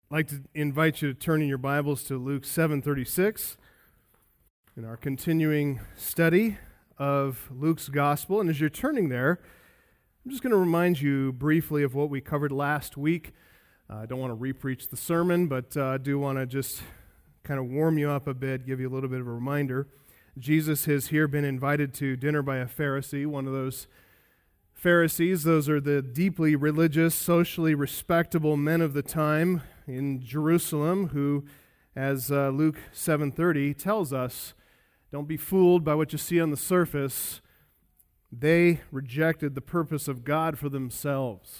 I'd like to invite you to turn in your Bibles to Luke 7:36 in our continuing study of Luke's Gospel. And as you're turning there, I'm just going to remind you briefly of what we covered last week. I don't want to re-preach the sermon, but I do want to just kind of warm you up a bit, give you a little bit of a reminder. Jesus has here been invited to dinner by a Pharisee, one of those Pharisees. Those are the deeply religious, socially respectable men of the time in Jerusalem who, as Luke 7:30 tells us, don't be fooled by what you see on the surface. They rejected the purpose of God for themselves.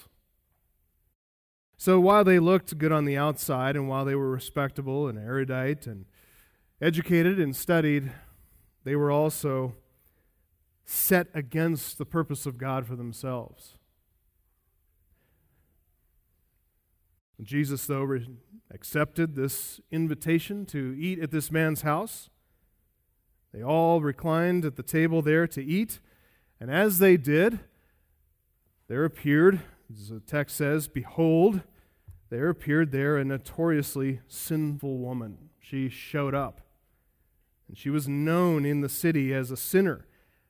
So while they looked good on the outside and while they were respectable and erudite and educated and studied, they were also set against the purpose of God for themselves. Jesus, though, accepted this invitation to eat at this man's house. They all reclined at the table there to eat, and as they did, there appeared, as the text says, behold, there appeared there a notoriously sinful woman. She showed up, and she was known in the city as a sinner.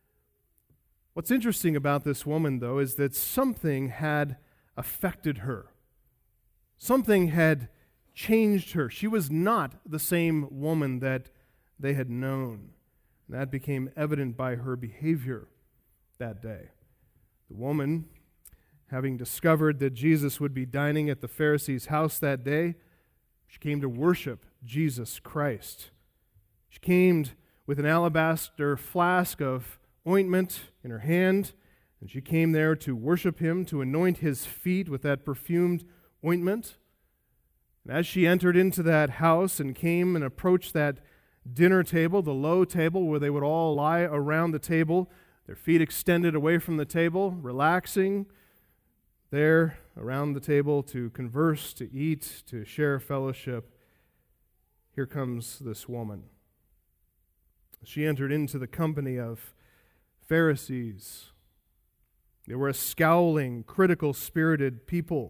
What's interesting about this woman, though, is that something had affected her. Something had changed her. She was not the same woman that they had known. And that became evident by her behavior that day. The woman, having discovered that Jesus would be dining at the Pharisee's house that day, she came to worship Jesus Christ. She came with an alabaster flask of ointment in her hand, and she came there to worship him, to anoint his feet with that perfumed ointment. And as she entered into that house and came and approached that dinner table, the low table where they would all lie around the table, their feet extended away from the table, relaxing there around the table to converse, to eat, to share fellowship, here comes this woman. She entered into the company of Pharisees. They were a scowling, critical-spirited people.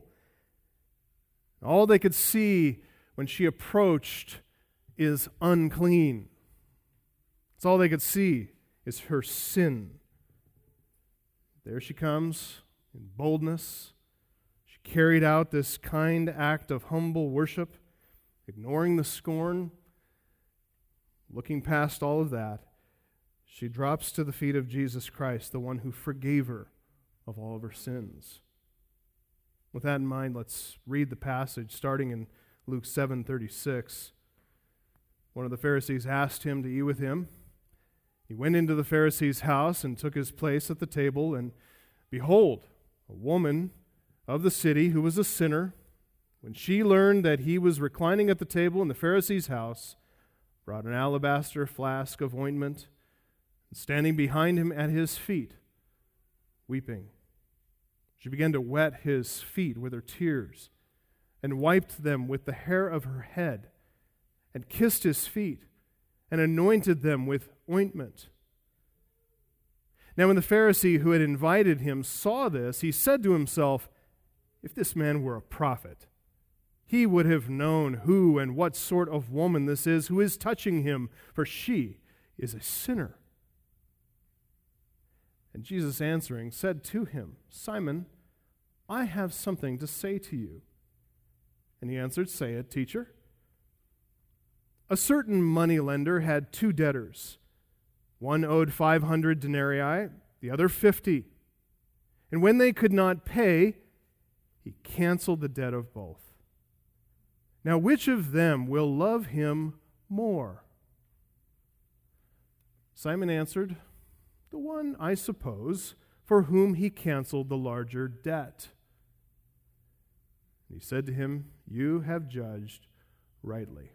All they could see when she approached is unclean. That's all they could see is her sin. There she comes in boldness. She carried out this kind act of humble worship, ignoring the scorn, looking past all of that. She drops to the feet of Jesus Christ, the one who forgave her of all of her sins. With that in mind, let's read the passage starting in Luke 7:36. One of the Pharisees asked him to eat with him. He went into the Pharisee's house and took his place at the table, and behold, a woman of the city who was a sinner, when she learned that he was reclining at the table in the Pharisee's house, brought an alabaster flask of ointment, and standing behind him at his feet, weeping, she began to wet his feet with her tears and wiped them with the hair of her head and kissed his feet and anointed them with ointment. Now when the Pharisee who had invited him saw this, he said to himself, if this man were a prophet, he would have known who and what sort of woman this is who is touching him, for she is a sinner. And Jesus answering said to him, Simon, I have something to say to you. And he answered, say it, teacher. A certain moneylender had 2 debtors. One owed 500 denarii, the other 50. And when they could not pay, he canceled the debt of both. Now which of them will love him more? Simon answered, the one, I suppose, for whom he canceled the larger debt. He said to him, you have judged rightly.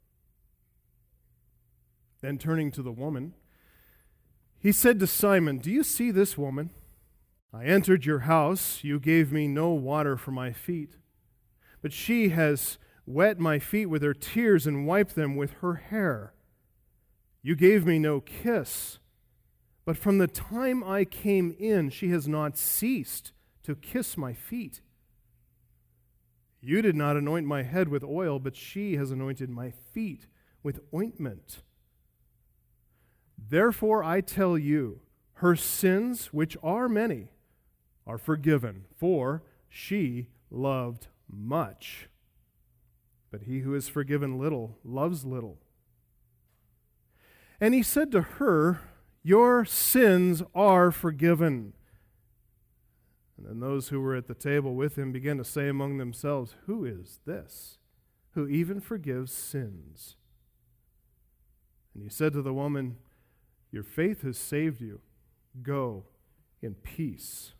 Then turning to the woman, he said to Simon, do you see this woman? I entered your house, you gave me no water for my feet, but she has wet my feet with her tears and wiped them with her hair. You gave me no kiss, but from the time I came in, she has not ceased to kiss my feet. You did not anoint my head with oil, but she has anointed my feet with ointment. Therefore I tell you, her sins, which are many, are forgiven, for she loved much. But he who is forgiven little loves little. And he said to her, Your sins are forgiven. And then those who were at the table with him began to say among themselves, Who is this, who even forgives sins? And he said to the woman, Your faith has saved you. Go in peace.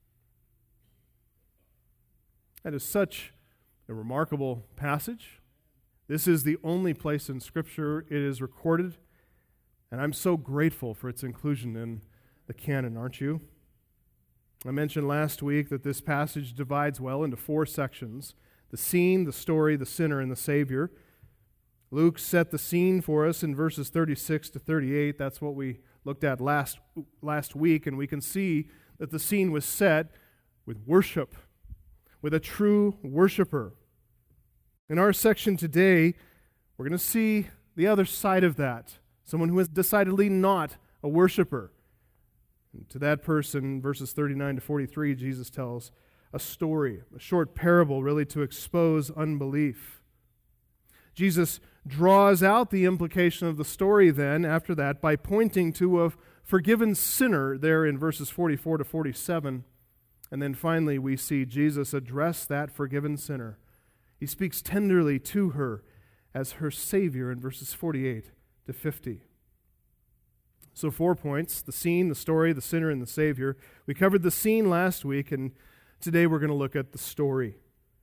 That is such a remarkable passage. This is the only place in Scripture it is recorded, and I'm so grateful for its inclusion in the canon, aren't you? I mentioned last week that this passage divides well into 4 sections: the scene, the story, the sinner, and the Savior. Luke set the scene for us in verses 36 to 38. That's what we looked at last week, and we can see that the scene was set with worship, with a true worshiper. In our section today, we're going to see the other side of that, someone who is decidedly not a worshiper. And to that person, verses 39 to 43, Jesus tells a story, a short parable really to expose unbelief. Jesus draws out the implication of the story then, after that, by pointing to a forgiven sinner there in verses 44 to 47. And then finally we see Jesus address that forgiven sinner. He speaks tenderly to her as her Savior in verses 48 to 50. So 4 points: the scene, the story, the sinner, and the Savior. We covered the scene last week, and today we're going to look at the story.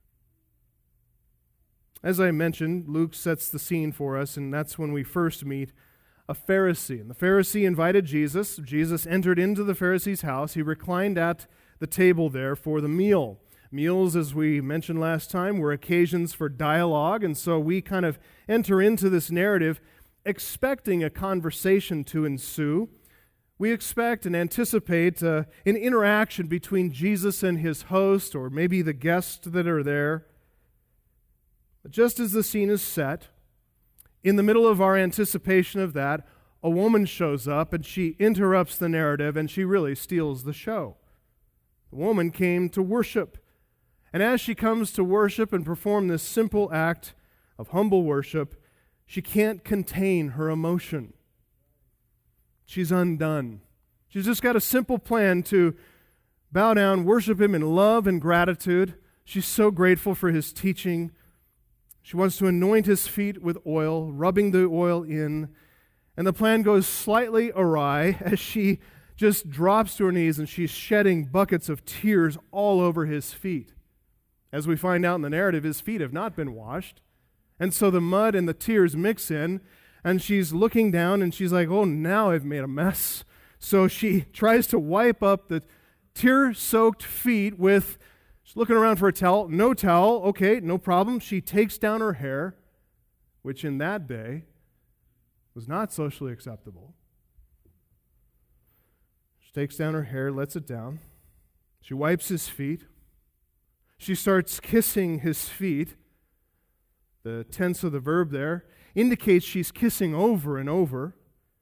As I mentioned, Luke sets the scene for us, and that's when we first meet a Pharisee. And the Pharisee invited Jesus. Jesus entered into the Pharisee's house. He reclined at the table there for the meal. Meals, as we mentioned last time, were occasions for dialogue, and so we kind of enter into this narrative expecting a conversation to ensue. We expect and anticipate an interaction between Jesus and his host, or maybe the guests that are there. But just as the scene is set, in the middle of our anticipation of that, a woman shows up and she interrupts the narrative and she really steals the show. The woman came to worship. And as she comes to worship and perform this simple act of humble worship, she can't contain her emotion. She's undone. She's just got a simple plan to bow down, worship him in love and gratitude. She's so grateful for his teaching. She wants to anoint his feet with oil, rubbing the oil in. And the plan goes slightly awry as she just drops to her knees and she's shedding buckets of tears all over his feet. As we find out in the narrative, his feet have not been washed. And so the mud and the tears mix in, and she's looking down and she's like, oh, now I've made a mess. So she tries to wipe up the tear-soaked feet with, she's looking around for a towel. No towel. Okay, no problem. She takes down her hair, which in that day was not socially acceptable. She takes down her hair, lets it down. She wipes his feet. She starts kissing his feet. The tense of the verb there indicates she's kissing over and over.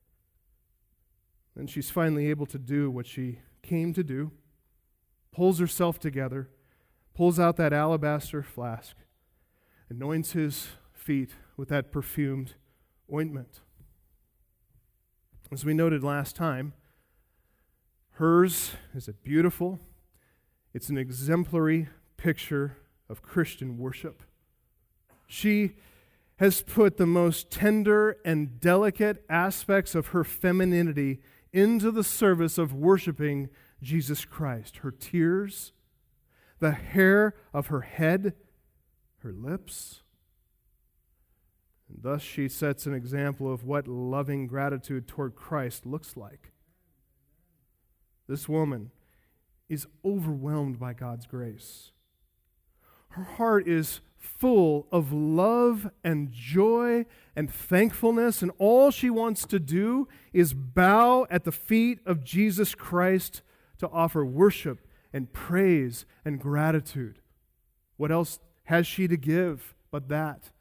Then she's finally able to do what she came to do, pulls herself together, pulls out that alabaster flask, anoints his feet with that perfumed ointment. As we noted last time, hers is a beautiful, it's an exemplary picture of Christian worship. She has put the most tender and delicate aspects of her femininity into the service of worshiping Jesus Christ. Her tears, the hair of her head, her lips. And thus she sets an example of what loving gratitude toward Christ looks like. This woman is overwhelmed by God's grace. Her heart is full of love and joy and thankfulness, and all she wants to do is bow at the feet of Jesus Christ to offer worship and praise and gratitude. What else has she to give but that?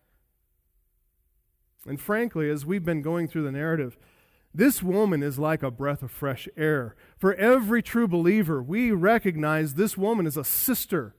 And frankly, as we've been going through the narrative, this woman is like a breath of fresh air. For every true believer, we recognize this woman is a sister.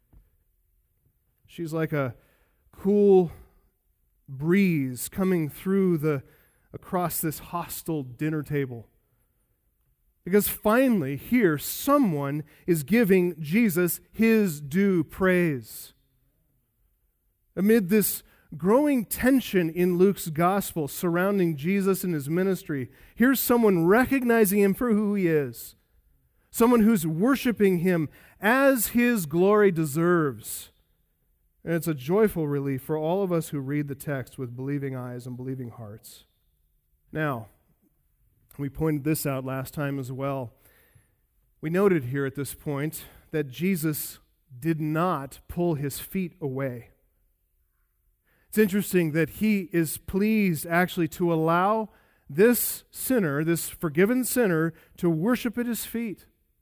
She's like a cool breeze coming through across this hostile dinner table. Because finally, here, someone is giving Jesus his due praise. Amid this growing tension in Luke's gospel surrounding Jesus and his ministry, here's someone recognizing him for who he is. Someone who's worshiping him as his glory deserves. And it's a joyful relief for all of us who read the text with believing eyes and believing hearts. Now, we pointed this out last time as well. We noted here at this point that Jesus did not pull his feet away. It's interesting that he is pleased actually to allow this sinner, this forgiven sinner, to worship at his feet.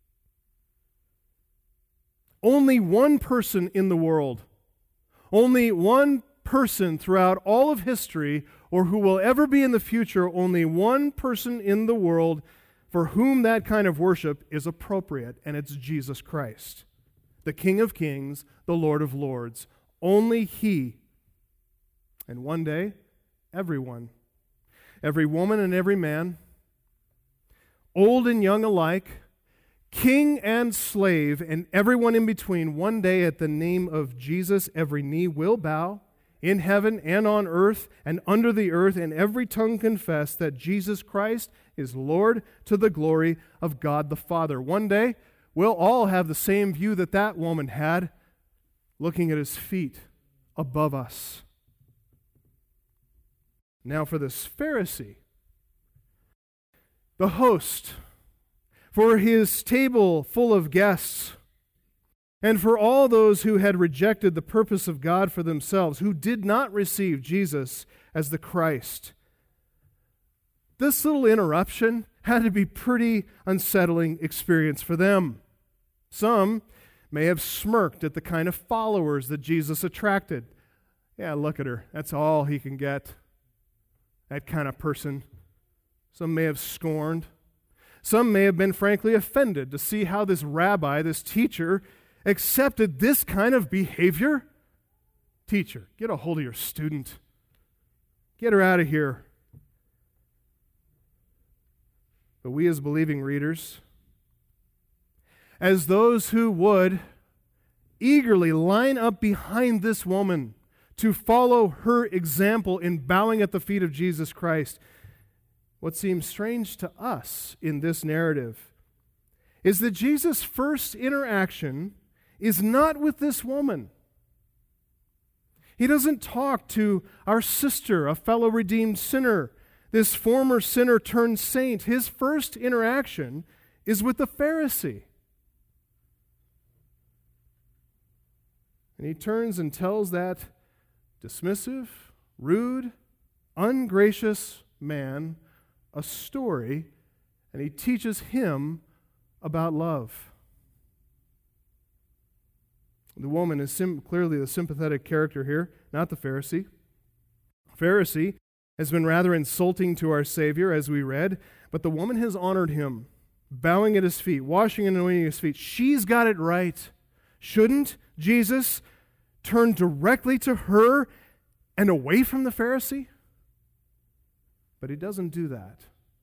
Only one person in the world, only one person throughout all of history, or who will ever be in the future, only one person in the world for whom that kind of worship is appropriate, and it's Jesus Christ, the King of Kings, the Lord of Lords. Only He. And one day, everyone, every woman and every man, old and young alike, king and slave, and everyone in between, one day at the name of Jesus, every knee will bow, in heaven and on earth and under the earth, and every tongue confess that Jesus Christ is Lord, to the glory of God the Father. One day, we'll all have the same view that that woman had, looking at his feet above us. Now for this Pharisee, the host, for his table full of guests, and for all those who had rejected the purpose of God for themselves, who did not receive Jesus as the Christ. This little interruption had to be pretty unsettling experience for them. Some may have smirked at the kind of followers that Jesus attracted. Yeah, look at her. That's all he can get. That kind of person. Some may have scorned. Some may have been frankly offended to see how this rabbi, this teacher, accepted this kind of behavior. Teacher, get a hold of your student. Get her out of here. But we as believing readers, as those who would eagerly line up behind this woman to follow her example in bowing at the feet of Jesus Christ, what seems strange to us in this narrative is that Jesus' first interaction is not with this woman. He doesn't talk to our sister, a fellow redeemed sinner, this former sinner turned saint. His first interaction is with the Pharisee. And he turns and tells that dismissive, rude, ungracious man a story, and he teaches him about love. The woman is clearly the sympathetic character here, not the Pharisee. Pharisee has been rather insulting to our Savior, as we read, but the woman has honored him, bowing at his feet, washing and anointing his feet. She's got it right. Shouldn't Jesus turn directly to her and away from the Pharisee? But he doesn't do that.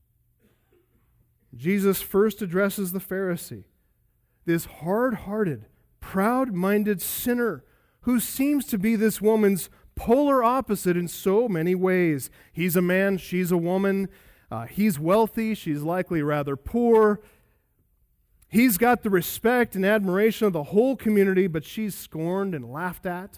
Jesus first addresses the Pharisee, this hard-hearted, proud-minded sinner who seems to be this woman's polar opposite in so many ways. He's a man, she's a woman. He's wealthy, she's likely rather poor. He's got the respect and admiration of the whole community, but she's scorned and laughed at.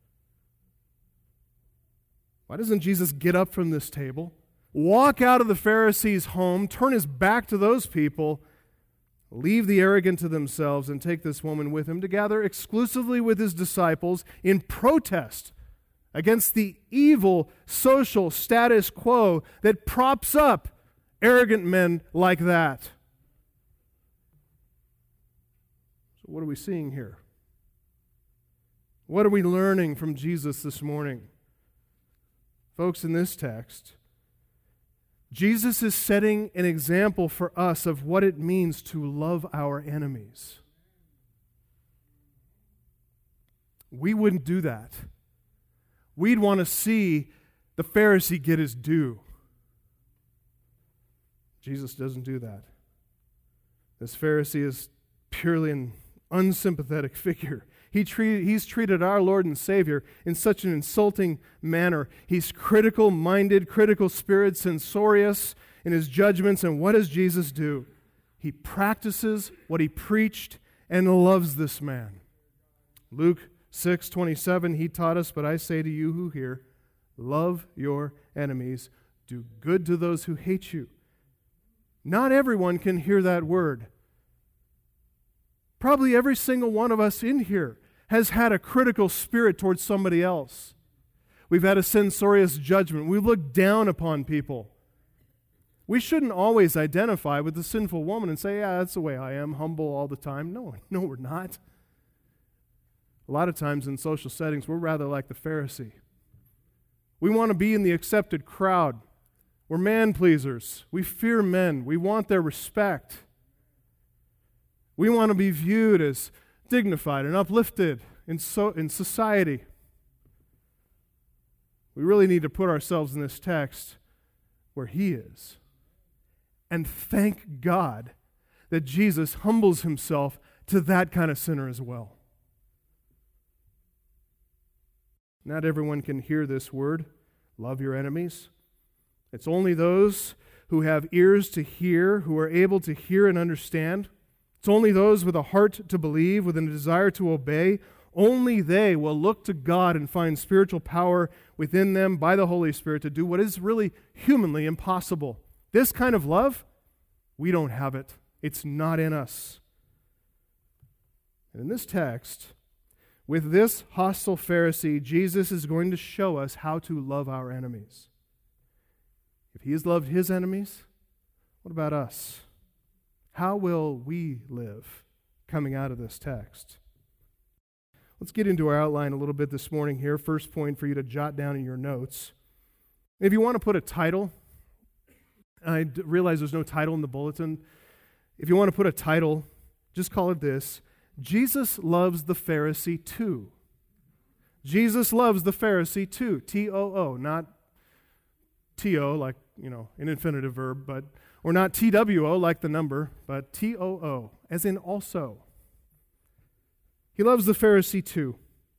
Why doesn't Jesus get up from this table, walk out of the Pharisee's home, turn his back to those people, leave the arrogant to themselves, and take this woman with him to gather exclusively with his disciples in protest against the evil social status quo that props up arrogant men like that? So what are we seeing here? What are we learning from Jesus this morning? Folks, in this text, Jesus is setting an example for us of what it means to love our enemies. We wouldn't do that. We'd want to see the Pharisee get his due. Jesus doesn't do that. This Pharisee is purely an unsympathetic figure. He's treated our Lord and Savior in such an insulting manner. He's critical-minded, critical-spirit, censorious in his judgments. And what does Jesus do? He practices what he preached and loves this man. Luke 6:27, he taught us, "But I say to you who hear, love your enemies, do good to those who hate you." Not everyone can hear that word. Probably every single one of us in here has had a critical spirit towards somebody else. We've had a censorious judgment. We've looked down upon people. We shouldn't always identify with the sinful woman and say, yeah, that's the way I am, humble all the time. No, we're not. A lot of times in social settings, we're rather like the Pharisee. We want to be in the accepted crowd. We're man-pleasers. We fear men. We want their respect. We want to be viewed as dignified and uplifted in society. We really need to put ourselves in this text where he is. And thank God that Jesus humbles himself to that kind of sinner as well. Not everyone can hear this word, love your enemies. It's only those who have ears to hear, who are able to hear and understand. It's only those with a heart to believe, with a desire to obey. Only they will look to God and find spiritual power within them by the Holy Spirit to do what is really humanly impossible. This kind of love, we don't have it. It's not in us. And in this text, with this hostile Pharisee, Jesus is going to show us how to love our enemies. If he has loved his enemies, what about us? How will we live coming out of this text? Let's get into our outline a little bit this morning here. First point for you to jot down in your notes. If you want to put a title, I realize there's no title in the bulletin. If you want to put a title, just call it this: Jesus loves the Pharisee too. Jesus loves the Pharisee too. T-O-O, not T-O like, an infinitive verb, or not T-W-O like the number, but T-O-O, as in also. He loves the Pharisee too.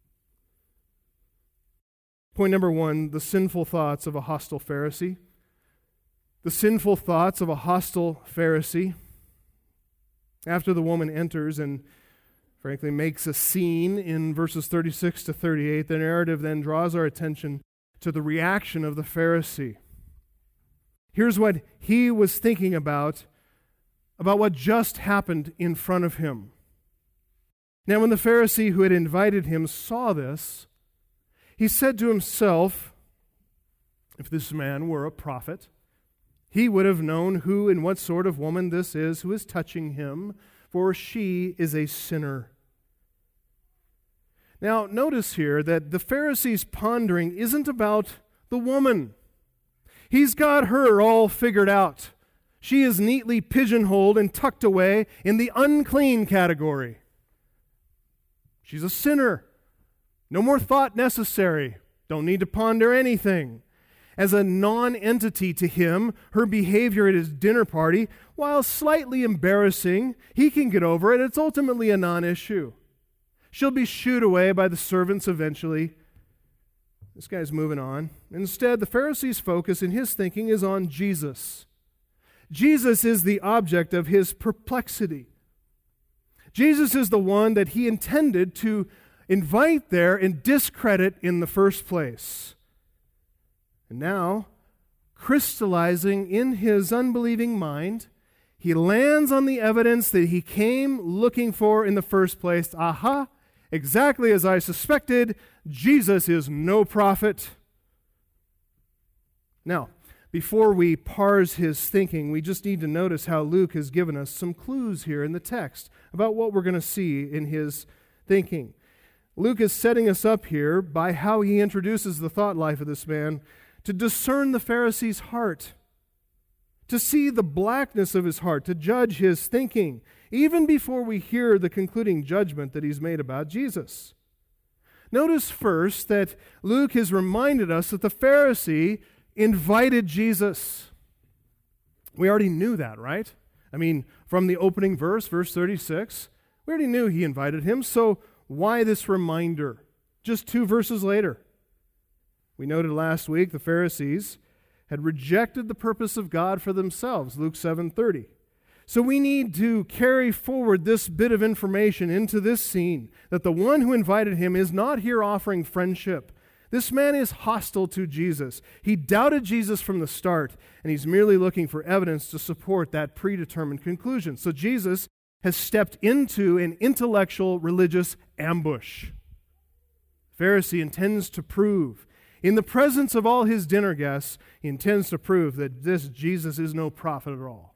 Point number 1, the sinful thoughts of a hostile Pharisee. The sinful thoughts of a hostile Pharisee. After the woman enters and frankly makes a scene in verses 36 to 38, the narrative then draws our attention to the reaction of the Pharisee. Here's what he was thinking about what just happened in front of him. Now, when the Pharisee who had invited him saw this, he said to himself, if this man were a prophet, he would have known who and what sort of woman this is who is touching him, for she is a sinner. Now, notice here that the Pharisee's pondering isn't about the woman. He's got her all figured out. She is neatly pigeonholed and tucked away in the unclean category. She's a sinner. No more thought necessary. Don't need to ponder anything. As a non-entity to him, her behavior at his dinner party, while slightly embarrassing, he can get over it. It's ultimately a non-issue. She'll be shooed away by the servants eventually. This guy's moving on. Instead, the Pharisee's focus in his thinking is on Jesus. Jesus is the object of his perplexity. Jesus is the one that he intended to invite there and discredit in the first place. And now, crystallizing in his unbelieving mind, he lands on the evidence that he came looking for in the first place. Aha! Exactly as I suspected, Jesus is no prophet. Now, before we parse his thinking, we just need to notice how Luke has given us some clues here in the text about what we're going to see in his thinking. Luke is setting us up here by how he introduces the thought life of this man to discern the Pharisee's heart, to see the blackness of his heart, to judge his thinking, even before we hear the concluding judgment that he's made about Jesus. Notice first that Luke has reminded us that the Pharisee invited Jesus. We already knew that, right? I mean, from the opening verse 36, we already knew he invited him, so why this reminder? Just 2 verses later. We noted last week the Pharisees had rejected the purpose of God for themselves, Luke 7:30. So we need to carry forward this bit of information into this scene, that the one who invited him is not here offering friendship. This man is hostile to Jesus. He doubted Jesus from the start, and he's merely looking for evidence to support that predetermined conclusion. So Jesus has stepped into an intellectual religious ambush. The Pharisee intends to prove, in the presence of all his dinner guests, he intends to prove that this Jesus is no prophet at all.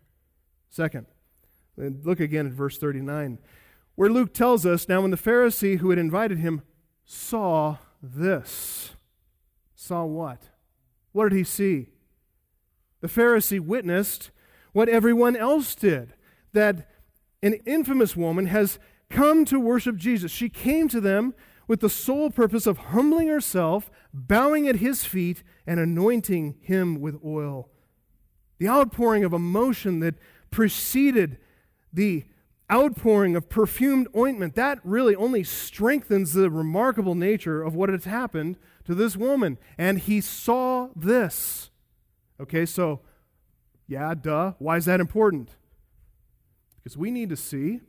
Second, look again at verse 39, where Luke tells us, now when the Pharisee who had invited him saw this. Saw what? What did he see? The Pharisee witnessed what everyone else did, that an infamous woman has come to worship Jesus. She came to them with the sole purpose of humbling herself, bowing at his feet, and anointing him with oil. The outpouring of emotion that preceded the outpouring of perfumed ointment, that really only strengthens the remarkable nature of what had happened to this woman. And he saw this. Okay, so, yeah, duh. Why is that important? Because we need to see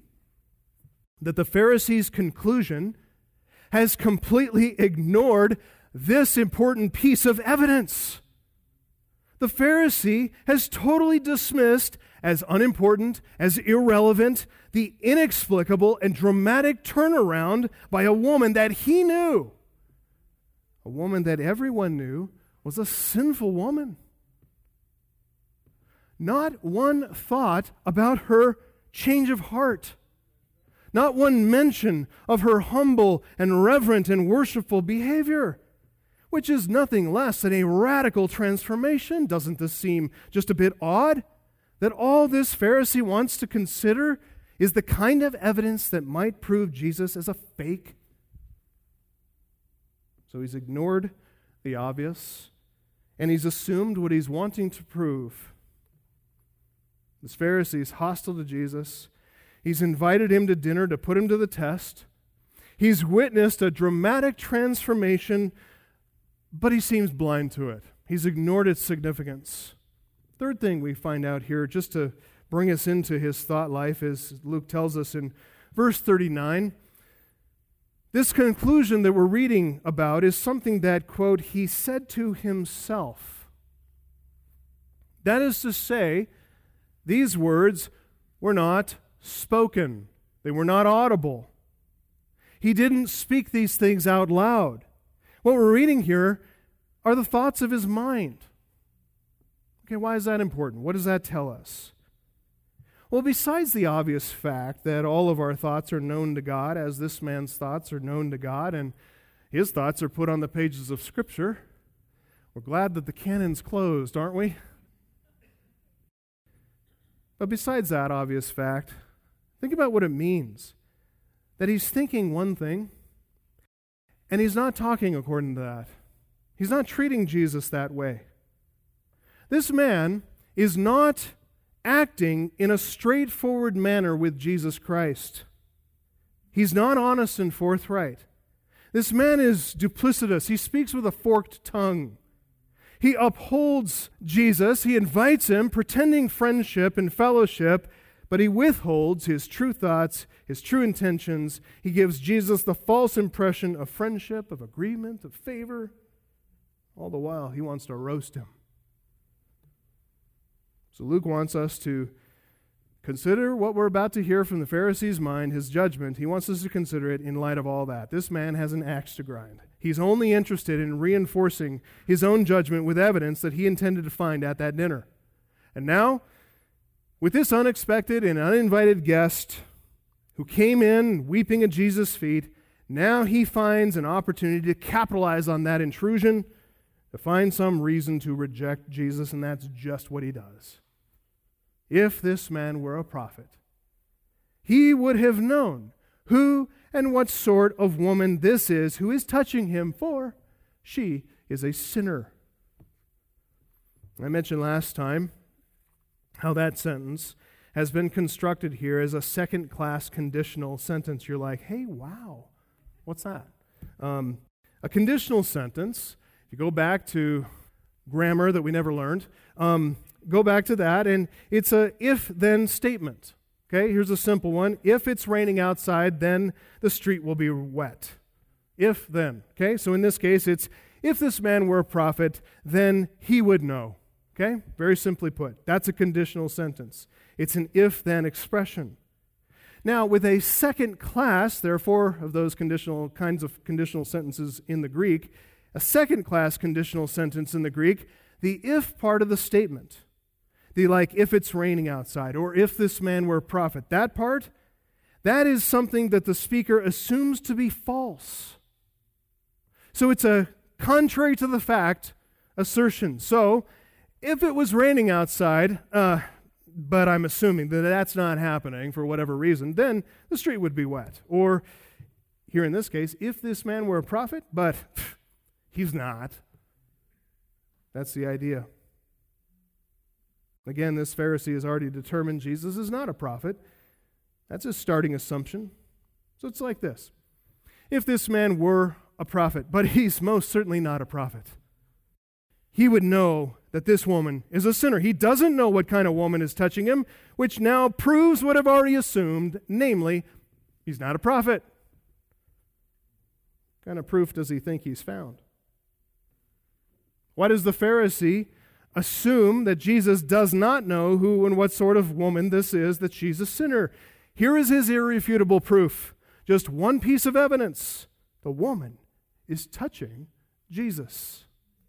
that the Pharisee's conclusion has completely ignored this important piece of evidence. The Pharisee has totally dismissed as unimportant, as irrelevant, the inexplicable and dramatic turnaround by a woman that he knew, a woman that everyone knew was a sinful woman. Not one thought about her change of heart. Not one mention of her humble and reverent and worshipful behavior, which is nothing less than a radical transformation. Doesn't this seem just a bit odd? That all this Pharisee wants to consider is the kind of evidence that might prove Jesus as a fake. So he's ignored the obvious, and he's assumed what he's wanting to prove. This Pharisee is hostile to Jesus. He's invited him to dinner to put him to the test. He's witnessed a dramatic transformation, but he seems blind to it. He's ignored its significance. Third thing we find out here, just to bring us into his thought life, is Luke tells us in verse 39, this conclusion that we're reading about is something that, quote, he said to himself. That is to say, these words were not spoken. They were not audible. He didn't speak these things out loud. What we're reading here are the thoughts of his mind. Okay, why is that important? What does that tell us? Well, besides the obvious fact that all of our thoughts are known to God, as this man's thoughts are known to God, and his thoughts are put on the pages of Scripture, we're glad that the canon's closed, aren't we? But besides that obvious fact, think about what it means that he's thinking one thing, and he's not talking according to that. He's not treating Jesus that way. This man is not acting in a straightforward manner with Jesus Christ. He's not honest and forthright. This man is duplicitous. He speaks with a forked tongue. He upholds Jesus. He invites him, pretending friendship and fellowship, but he withholds his true thoughts, his true intentions. He gives Jesus the false impression of friendship, of agreement, of favor. All the while, he wants to roast him. So Luke wants us to consider what we're about to hear from the Pharisee's mind, his judgment. He wants us to consider it in light of all that. This man has an axe to grind. He's only interested in reinforcing his own judgment with evidence that he intended to find at that dinner. And now, with this unexpected and uninvited guest who came in weeping at Jesus' feet, Now he finds an opportunity to capitalize on that intrusion, to find some reason to reject Jesus, and that's just what he does. If this man were a prophet, he would have known who and what sort of woman this is who is touching him, for she is a sinner. I mentioned last time how that sentence has been constructed here as a second-class conditional sentence. You're like, hey, wow, what's that? A conditional sentence, if you go back to grammar that we never learned, go back to that, and it's a if-then statement. Okay, here's a simple one. If it's raining outside, then the street will be wet. If, then. Okay, so in this case, it's if this man were a prophet, then he would know. Okay, very simply put. That's a conditional sentence. It's an if-then expression. Now, with a second class, there are four of those kinds of conditional sentences in the Greek. A second class conditional sentence in the Greek, the if part of the statement. Like if it's raining outside, or if this man were a prophet. That part, that is something that the speaker assumes to be false. So it's a contrary to the fact assertion. So, if it was raining outside, but I'm assuming that that's not happening for whatever reason, then the street would be wet. Or, here in this case, if this man were a prophet, but he's not. That's the idea. Again, this Pharisee has already determined Jesus is not a prophet. That's his starting assumption. So it's like this. If this man were a prophet, but he's most certainly not a prophet, he would know that this woman is a sinner. He doesn't know what kind of woman is touching him, which now proves what I've already assumed, namely, he's not a prophet. What kind of proof does he think he's found? Why does the Pharisee assume that Jesus does not know who and what sort of woman this is, that she's a sinner? Here is his irrefutable proof. Just one piece of evidence. The woman is touching Jesus.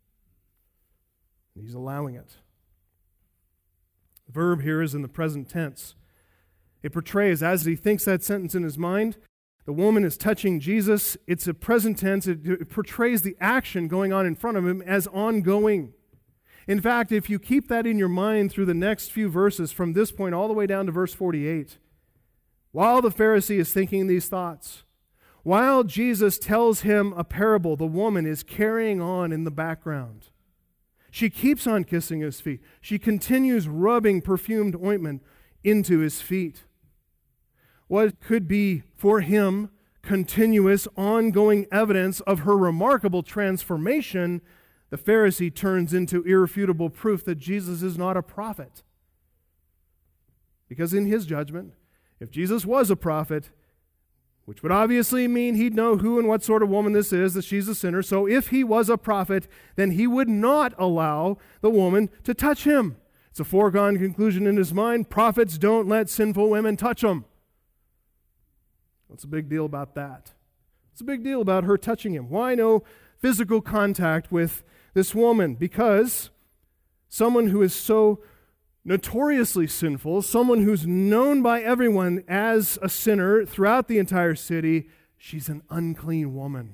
He's allowing it. The verb here is in the present tense. It portrays, as he thinks that sentence in his mind, the woman is touching Jesus. It's a present tense. It portrays the action going on in front of him as ongoing. In fact, if you keep that in your mind through the next few verses, from this point all the way down to verse 48, while the Pharisee is thinking these thoughts, while Jesus tells him a parable, the woman is carrying on in the background. She keeps on kissing his feet. She continues rubbing perfumed ointment into his feet. What could be for him continuous, ongoing evidence of her remarkable transformation, the Pharisee turns into irrefutable proof that Jesus is not a prophet. Because in his judgment, if Jesus was a prophet, which would obviously mean he'd know who and what sort of woman this is, that she's a sinner. So if he was a prophet, then he would not allow the woman to touch him. It's a foregone conclusion in his mind. Prophets don't let sinful women touch them. What's the big deal about that? What's the big deal about her touching him? Why no physical contact with this woman? Because someone who is so notoriously sinful, someone who's known by everyone as a sinner throughout the entire city, she's an unclean woman.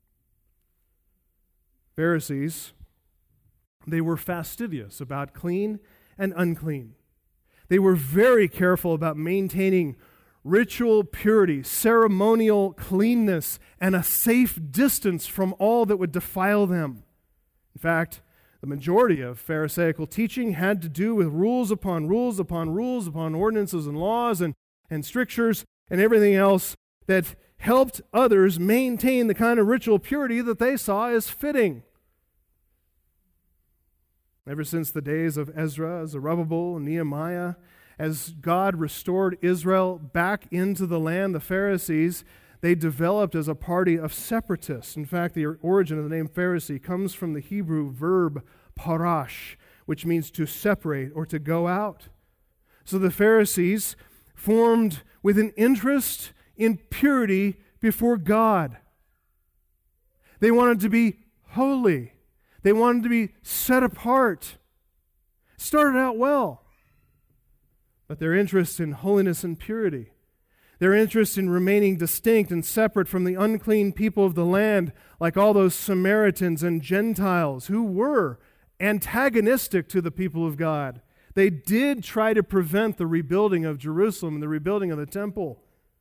Pharisees, they were fastidious about clean and unclean. They were very careful about maintaining ritual purity, ceremonial cleanness, and a safe distance from all that would defile them. In fact, the majority of Pharisaical teaching had to do with rules upon rules upon rules upon ordinances and laws and strictures and everything else that helped others maintain the kind of ritual purity that they saw as fitting. Ever since the days of Ezra, Zerubbabel, and Nehemiah, as God restored Israel back into the land, the Pharisees, they developed as a party of separatists. In fact, the origin of the name Pharisee comes from the Hebrew verb parash, which means to separate or to go out. So the Pharisees formed with an interest in purity before God. They wanted to be holy. They wanted to be set apart. Started out well. But their interest in holiness and purity, their interest in remaining distinct and separate from the unclean people of the land, like all those Samaritans and Gentiles who were antagonistic to the people of God. They did try to prevent the rebuilding of Jerusalem and the rebuilding of the temple.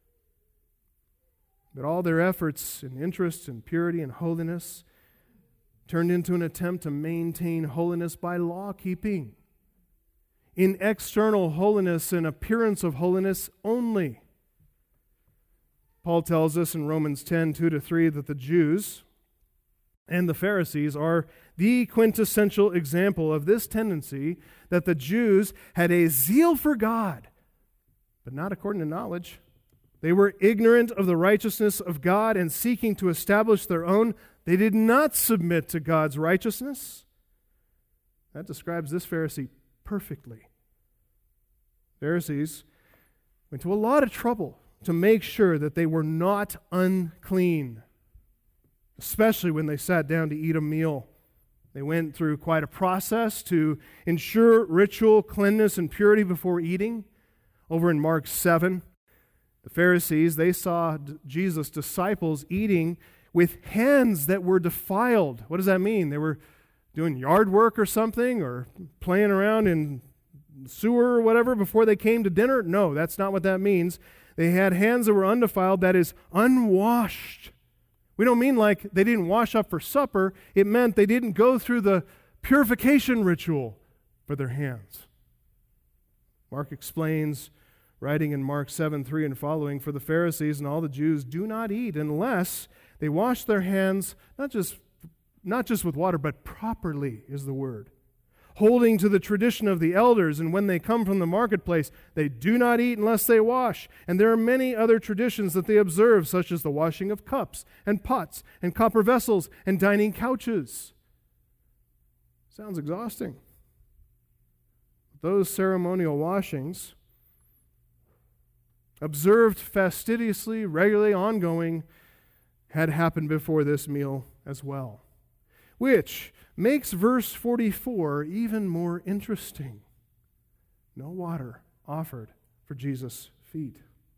But all their efforts and interests in purity and holiness turned into an attempt to maintain holiness by law-keeping, in external holiness and appearance of holiness only. Paul tells us in Romans 10, 2-3, that the Jews and the Pharisees are the quintessential example of this tendency, that the Jews had a zeal for God, but not according to knowledge. They were ignorant of the righteousness of God and seeking to establish their own. They did not submit to God's righteousness. That describes this Pharisee perfectly. Pharisees went to a lot of trouble to make sure that they were not unclean, especially when they sat down to eat a meal. They went through quite a process to ensure ritual cleanness and purity before eating. Over in Mark 7, the Pharisees, they saw Jesus' disciples eating with hands that were defiled. What does that mean? They were doing yard work or something, or playing around in sewer or whatever before they came to dinner? No, that's not what that means. They had hands that were undefiled, that is, unwashed. We don't mean like they didn't wash up for supper. It meant they didn't go through the purification ritual for their hands. Mark explains, writing in Mark 7:3 and following, for the Pharisees and all the Jews do not eat unless they wash their hands, not just with water, but properly is the word, holding to the tradition of the elders, and when they come from the marketplace, they do not eat unless they wash. And there are many other traditions that they observe, such as the washing of cups and pots and copper vessels and dining couches. Sounds exhausting. Those ceremonial washings, observed fastidiously, regularly, ongoing, had happened before this meal as well, which makes verse 44 even more interesting. No water offered for Jesus' feet.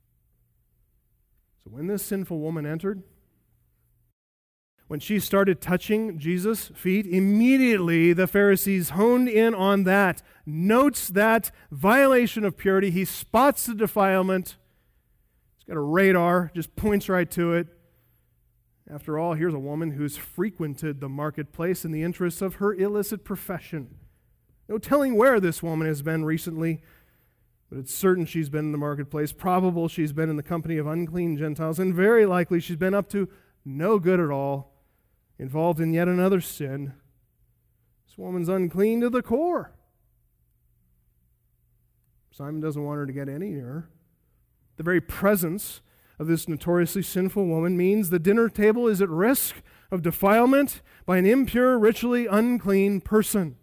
So when this sinful woman entered, when she started touching Jesus' feet, immediately the Pharisees honed in on that, notes that violation of purity. He spots the defilement. He's got a radar, just points right to it. After all, here's a woman who's frequented the marketplace in the interests of her illicit profession. No telling where this woman has been recently, but it's certain she's been in the marketplace. Probable she's been in the company of unclean Gentiles, and very likely she's been up to no good at all, involved in yet another sin. This woman's unclean to the core. Simon doesn't want her to get any nearer. The very presence of this notoriously sinful woman means the dinner table is at risk of defilement by an impure, ritually unclean person.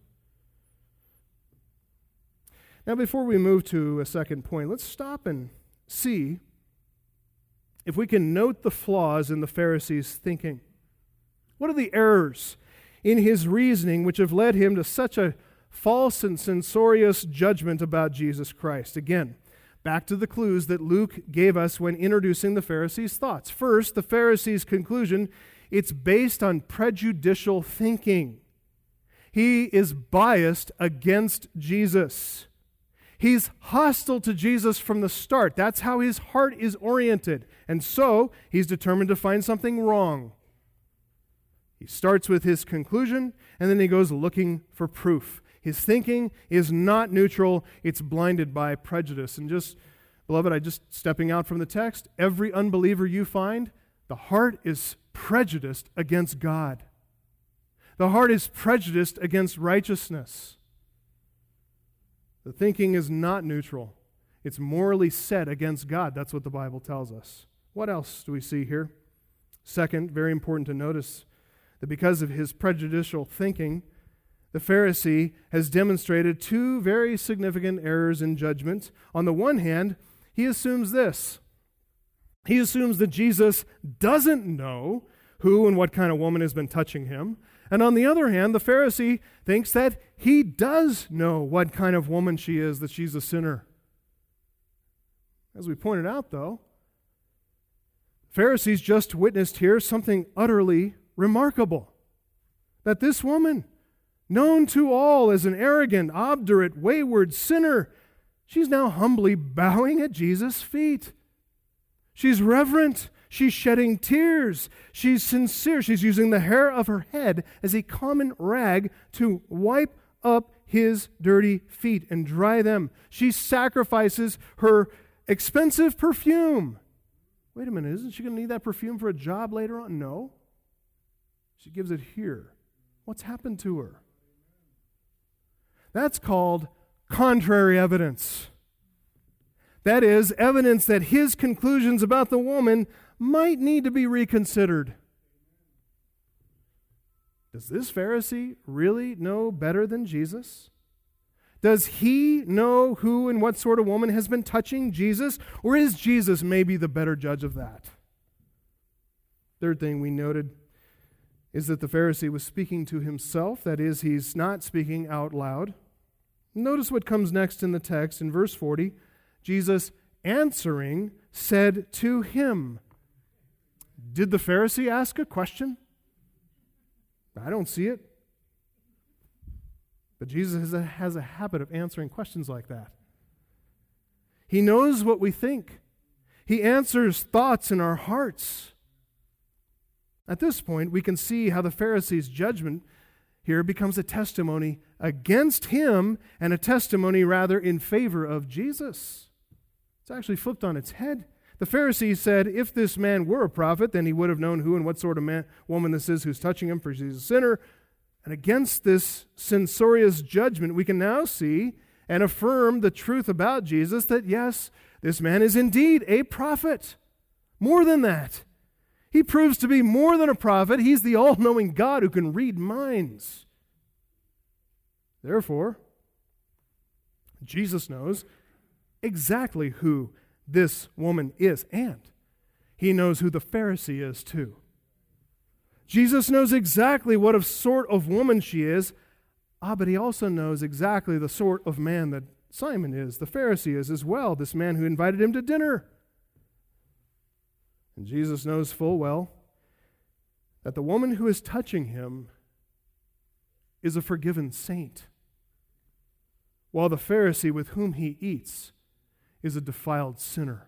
Now, before we move to a second point, let's stop and see if we can note the flaws in the Pharisees' thinking. What are the errors in his reasoning which have led him to such a false and censorious judgment about Jesus Christ? Again, back to the clues that Luke gave us when introducing the Pharisees' thoughts. First, the Pharisees' conclusion, it's based on prejudicial thinking. He is biased against Jesus. He's hostile to Jesus from the start. That's how his heart is oriented. And so, he's determined to find something wrong. He starts with his conclusion, and then he goes looking for proof. His thinking is not neutral, it's blinded by prejudice. And just, beloved, stepping out from the text, every unbeliever you find, the heart is prejudiced against God. The heart is prejudiced against righteousness. The thinking is not neutral. It's morally set against God. That's what the Bible tells us. What else do we see here? Second, very important to notice that because of his prejudicial thinking, the Pharisee has demonstrated two very significant errors in judgment. On the one hand, he assumes this. He assumes that Jesus doesn't know who and what kind of woman has been touching him. And on the other hand, the Pharisee thinks that he does know what kind of woman she is, that she's a sinner. As we pointed out, though, Pharisees just witnessed here something utterly remarkable. That this woman, known to all as an arrogant, obdurate, wayward sinner, she's now humbly bowing at Jesus' feet. She's reverent. She's shedding tears. She's sincere. She's using the hair of her head as a common rag to wipe up his dirty feet and dry them. She sacrifices her expensive perfume. Wait a minute, isn't she going to need that perfume for a job later on? No. She gives it here. What's happened to her? That's called contrary evidence. That is, evidence that his conclusions about the woman might need to be reconsidered. Does this Pharisee really know better than Jesus? Does he know who and what sort of woman has been touching Jesus? Or is Jesus maybe the better judge of that? Third thing we noted is that the Pharisee was speaking to himself. That is, he's not speaking out loud. Notice what comes next in the text. In verse 40, Jesus answering said to him. Did the Pharisee ask a question? I don't see it. But Jesus has a habit of answering questions like that. He knows what we think. He answers thoughts in our hearts. At this point, we can see how the Pharisee's judgment here becomes a testimony against him and a testimony rather in favor of Jesus. It's actually flipped on its head. The Pharisee said, if this man were a prophet, then he would have known who and what sort of woman this is who's touching him, for she's a sinner. And against this censorious judgment, we can now see and affirm the truth about Jesus that, yes, this man is indeed a prophet. More than that, he proves to be more than a prophet. He's the all-knowing God who can read minds. Therefore, Jesus knows exactly who this woman is, and he knows who the Pharisee is too. Jesus knows exactly what sort of woman she is, but he also knows exactly the sort of man that Simon is, the Pharisee is as well, this man who invited him to dinner. And Jesus knows full well that the woman who is touching him is a forgiven saint, while the Pharisee with whom he eats is a defiled sinner.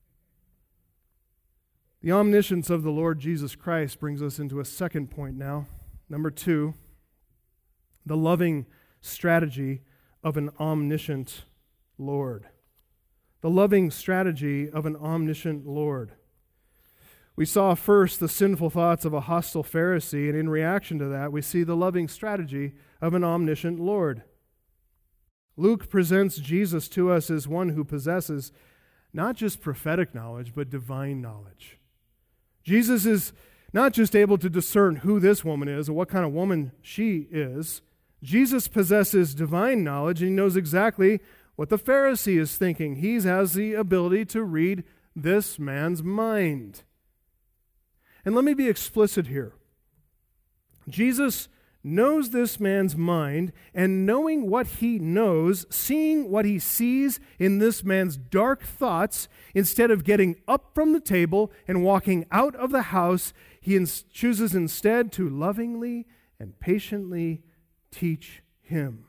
The omniscience of the Lord Jesus Christ brings us into a second point now. Number 2, the loving strategy of an omniscient Lord. The loving strategy of an omniscient Lord. We saw first the sinful thoughts of a hostile Pharisee, and in reaction to that, we see the loving strategy of an omniscient Lord. Luke presents Jesus to us as one who possesses not just prophetic knowledge, but divine knowledge. Jesus is not just able to discern who this woman is or what kind of woman she is. Jesus possesses divine knowledge, and he knows exactly what the Pharisee is thinking. He has the ability to read this man's mind. And let me be explicit here. Jesus knows this man's mind, and knowing what he knows, seeing what he sees in this man's dark thoughts, instead of getting up from the table and walking out of the house, he chooses instead to lovingly and patiently teach him.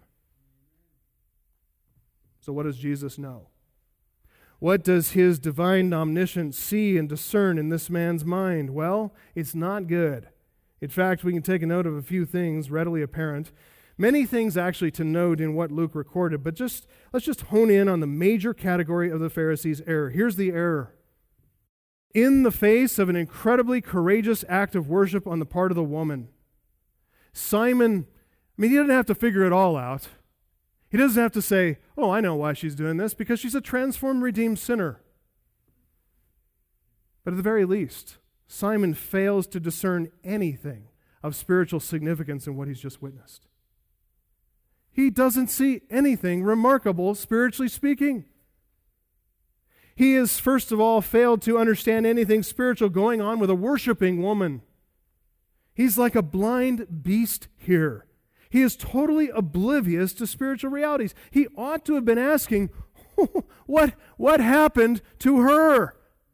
So what does Jesus know? What does his divine omniscience see and discern in this man's mind? Well, it's not good. In fact, we can take a note of a few things readily apparent. Many things actually to note in what Luke recorded, but let's just hone in on the major category of the Pharisees' error. Here's the error. In the face of an incredibly courageous act of worship on the part of the woman, Simon, he doesn't have to figure it all out. He doesn't have to say, oh, I know why she's doing this, because she's a transformed, redeemed sinner. But at the very least, Simon fails to discern anything of spiritual significance in what he's just witnessed. He doesn't see anything remarkable, spiritually speaking. He has, first of all, failed to understand anything spiritual going on with a worshiping woman. He's like a blind beast here. He is totally oblivious to spiritual realities. He ought to have been asking, what happened to her?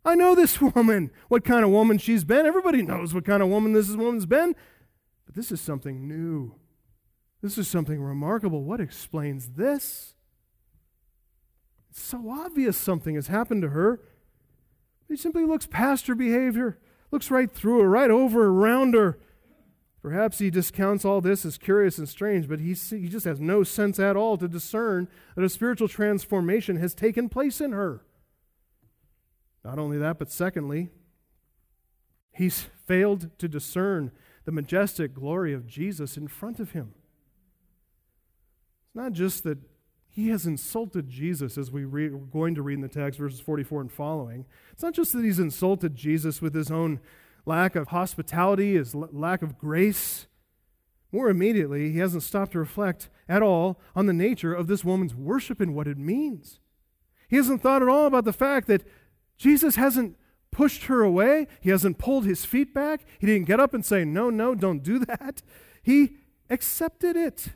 I know this woman, what kind of woman she's been. Everybody knows what kind of woman this woman's been. But this is something new. This is something remarkable. What explains this? It's so obvious something has happened to her. He simply looks past her behavior, looks right through her, right over, around her. Perhaps he discounts all this as curious and strange, but he just has no sense at all to discern that a spiritual transformation has taken place in her. Not only that, but secondly, he's failed to discern the majestic glory of Jesus in front of him. It's not just that he has insulted Jesus, as we're going to read in the text, verses 44 and following. It's not just that he's insulted Jesus with his own lack of hospitality, his lack of grace. More immediately, he hasn't stopped to reflect at all on the nature of this woman's worship and what it means. He hasn't thought at all about the fact that Jesus hasn't pushed her away. He hasn't pulled his feet back. He didn't get up and say, no, don't do that. He accepted it.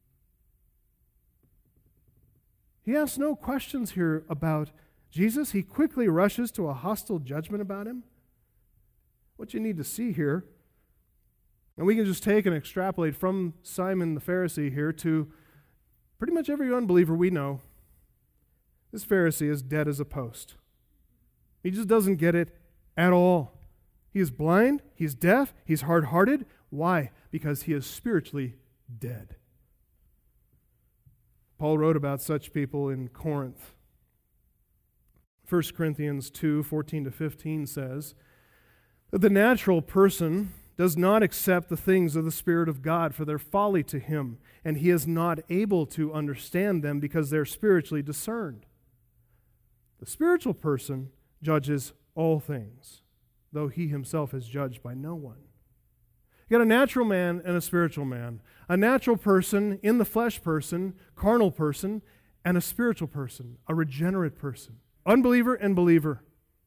He asks no questions here about Jesus. He quickly rushes to a hostile judgment about him. What you need to see here, and we can just take and extrapolate from Simon the Pharisee here to pretty much every unbeliever we know. This Pharisee is dead as a post. He just doesn't get it at all. He is blind, he's deaf, he's hard-hearted. Why? Because he is spiritually dead. Paul wrote about such people in Corinth. 1 Corinthians 2:14-15 says that the natural person does not accept the things of the Spirit of God, for their folly to him, and he is not able to understand them because they're spiritually discerned. The spiritual person judges all things, though he himself is judged by no one. You got a natural man and a spiritual man. A natural person, in the flesh person, carnal person, and a spiritual person, a regenerate person. Unbeliever and believer.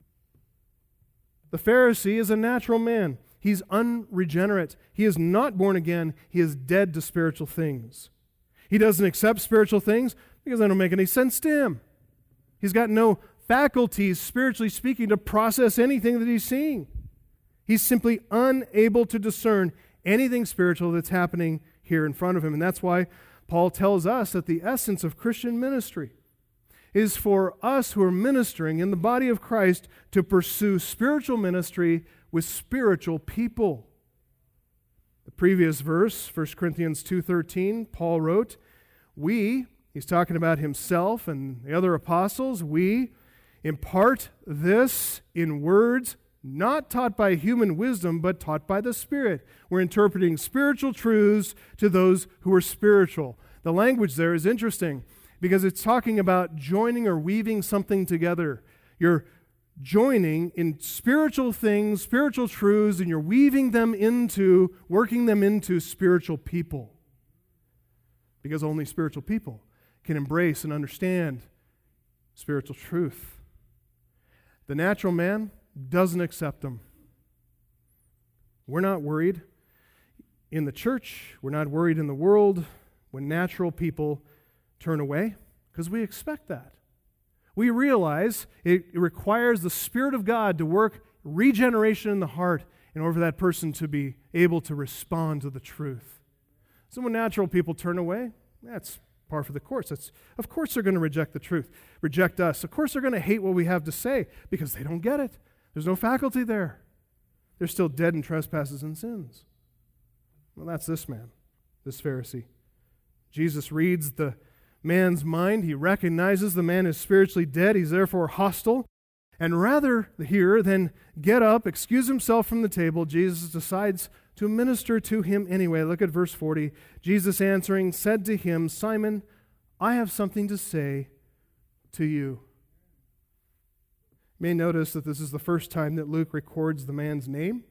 The Pharisee is a natural man. He's unregenerate. He is not born again. He is dead to spiritual things. He doesn't accept spiritual things because they don't make any sense to him. He's got no faculties, spiritually speaking, to process anything that he's seeing. He's simply unable to discern anything spiritual that's happening here in front of him. And that's why Paul tells us that the essence of Christian ministry is for us who are ministering in the body of Christ to pursue spiritual ministry with spiritual people. The previous verse, 1 Corinthians 2:13, Paul wrote, he's talking about himself and the other apostles, we impart this in words not taught by human wisdom, but taught by the Spirit. We're interpreting spiritual truths to those who are spiritual. The language there is interesting because it's talking about joining or weaving something together. You're joining in spiritual things, spiritual truths, and you're weaving them into, working them into spiritual people. Because only spiritual people can embrace and understand spiritual truth. The natural man doesn't accept them. We're not worried in the church, we're not worried in the world when natural people turn away, because we expect that. We realize it requires the Spirit of God to work regeneration in the heart in order for that person to be able to respond to the truth. So when natural people turn away, that's par for the course. Of course they're going to reject the truth, reject us. Of course they're going to hate what we have to say because they don't get it. There's no faculty there. They're still dead in trespasses and sins. Well, that's this man, this Pharisee. Jesus reads the man's mind. He recognizes the man is spiritually dead. He's therefore hostile. And rather here than get up, excuse himself from the table, Jesus decides to minister to him anyway. Look at verse 40. Jesus answering said to him, Simon, I have something to say to you. You may notice that this is the first time that Luke records the man's name.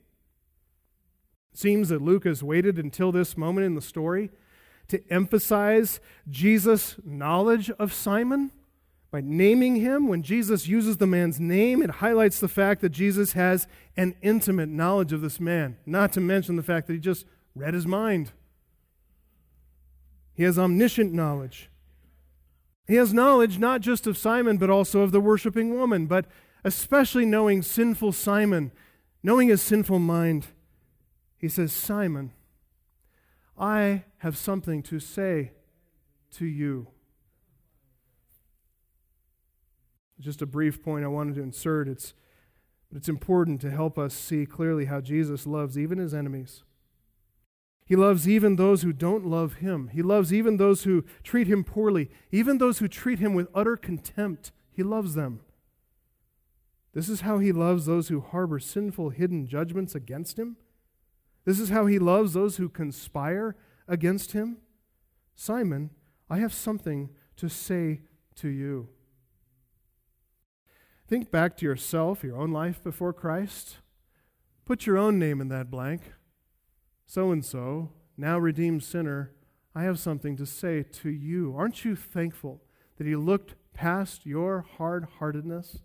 It seems that Luke has waited until this moment in the story to emphasize Jesus' knowledge of Simon by naming him. When Jesus uses the man's name, it highlights the fact that Jesus has an intimate knowledge of this man, not to mention the fact that he just read his mind. He has omniscient knowledge. He has knowledge not just of Simon, but also of the worshiping woman. But especially knowing sinful Simon, knowing his sinful mind. He says, Simon, I have something to say to you. Just a brief point I wanted to insert. It's important to help us see clearly how Jesus loves even his enemies. He loves even those who don't love him. He loves even those who treat him poorly, even those who treat him with utter contempt. He loves them. This is how he loves those who harbor sinful hidden judgments against him. This is how he loves those who conspire against him. Simon, I have something to say to you. Think back to yourself, your own life before Christ. Put your own name in that blank. So-and-so, now redeemed sinner, I have something to say to you. Aren't you thankful that he looked past your hard-heartedness,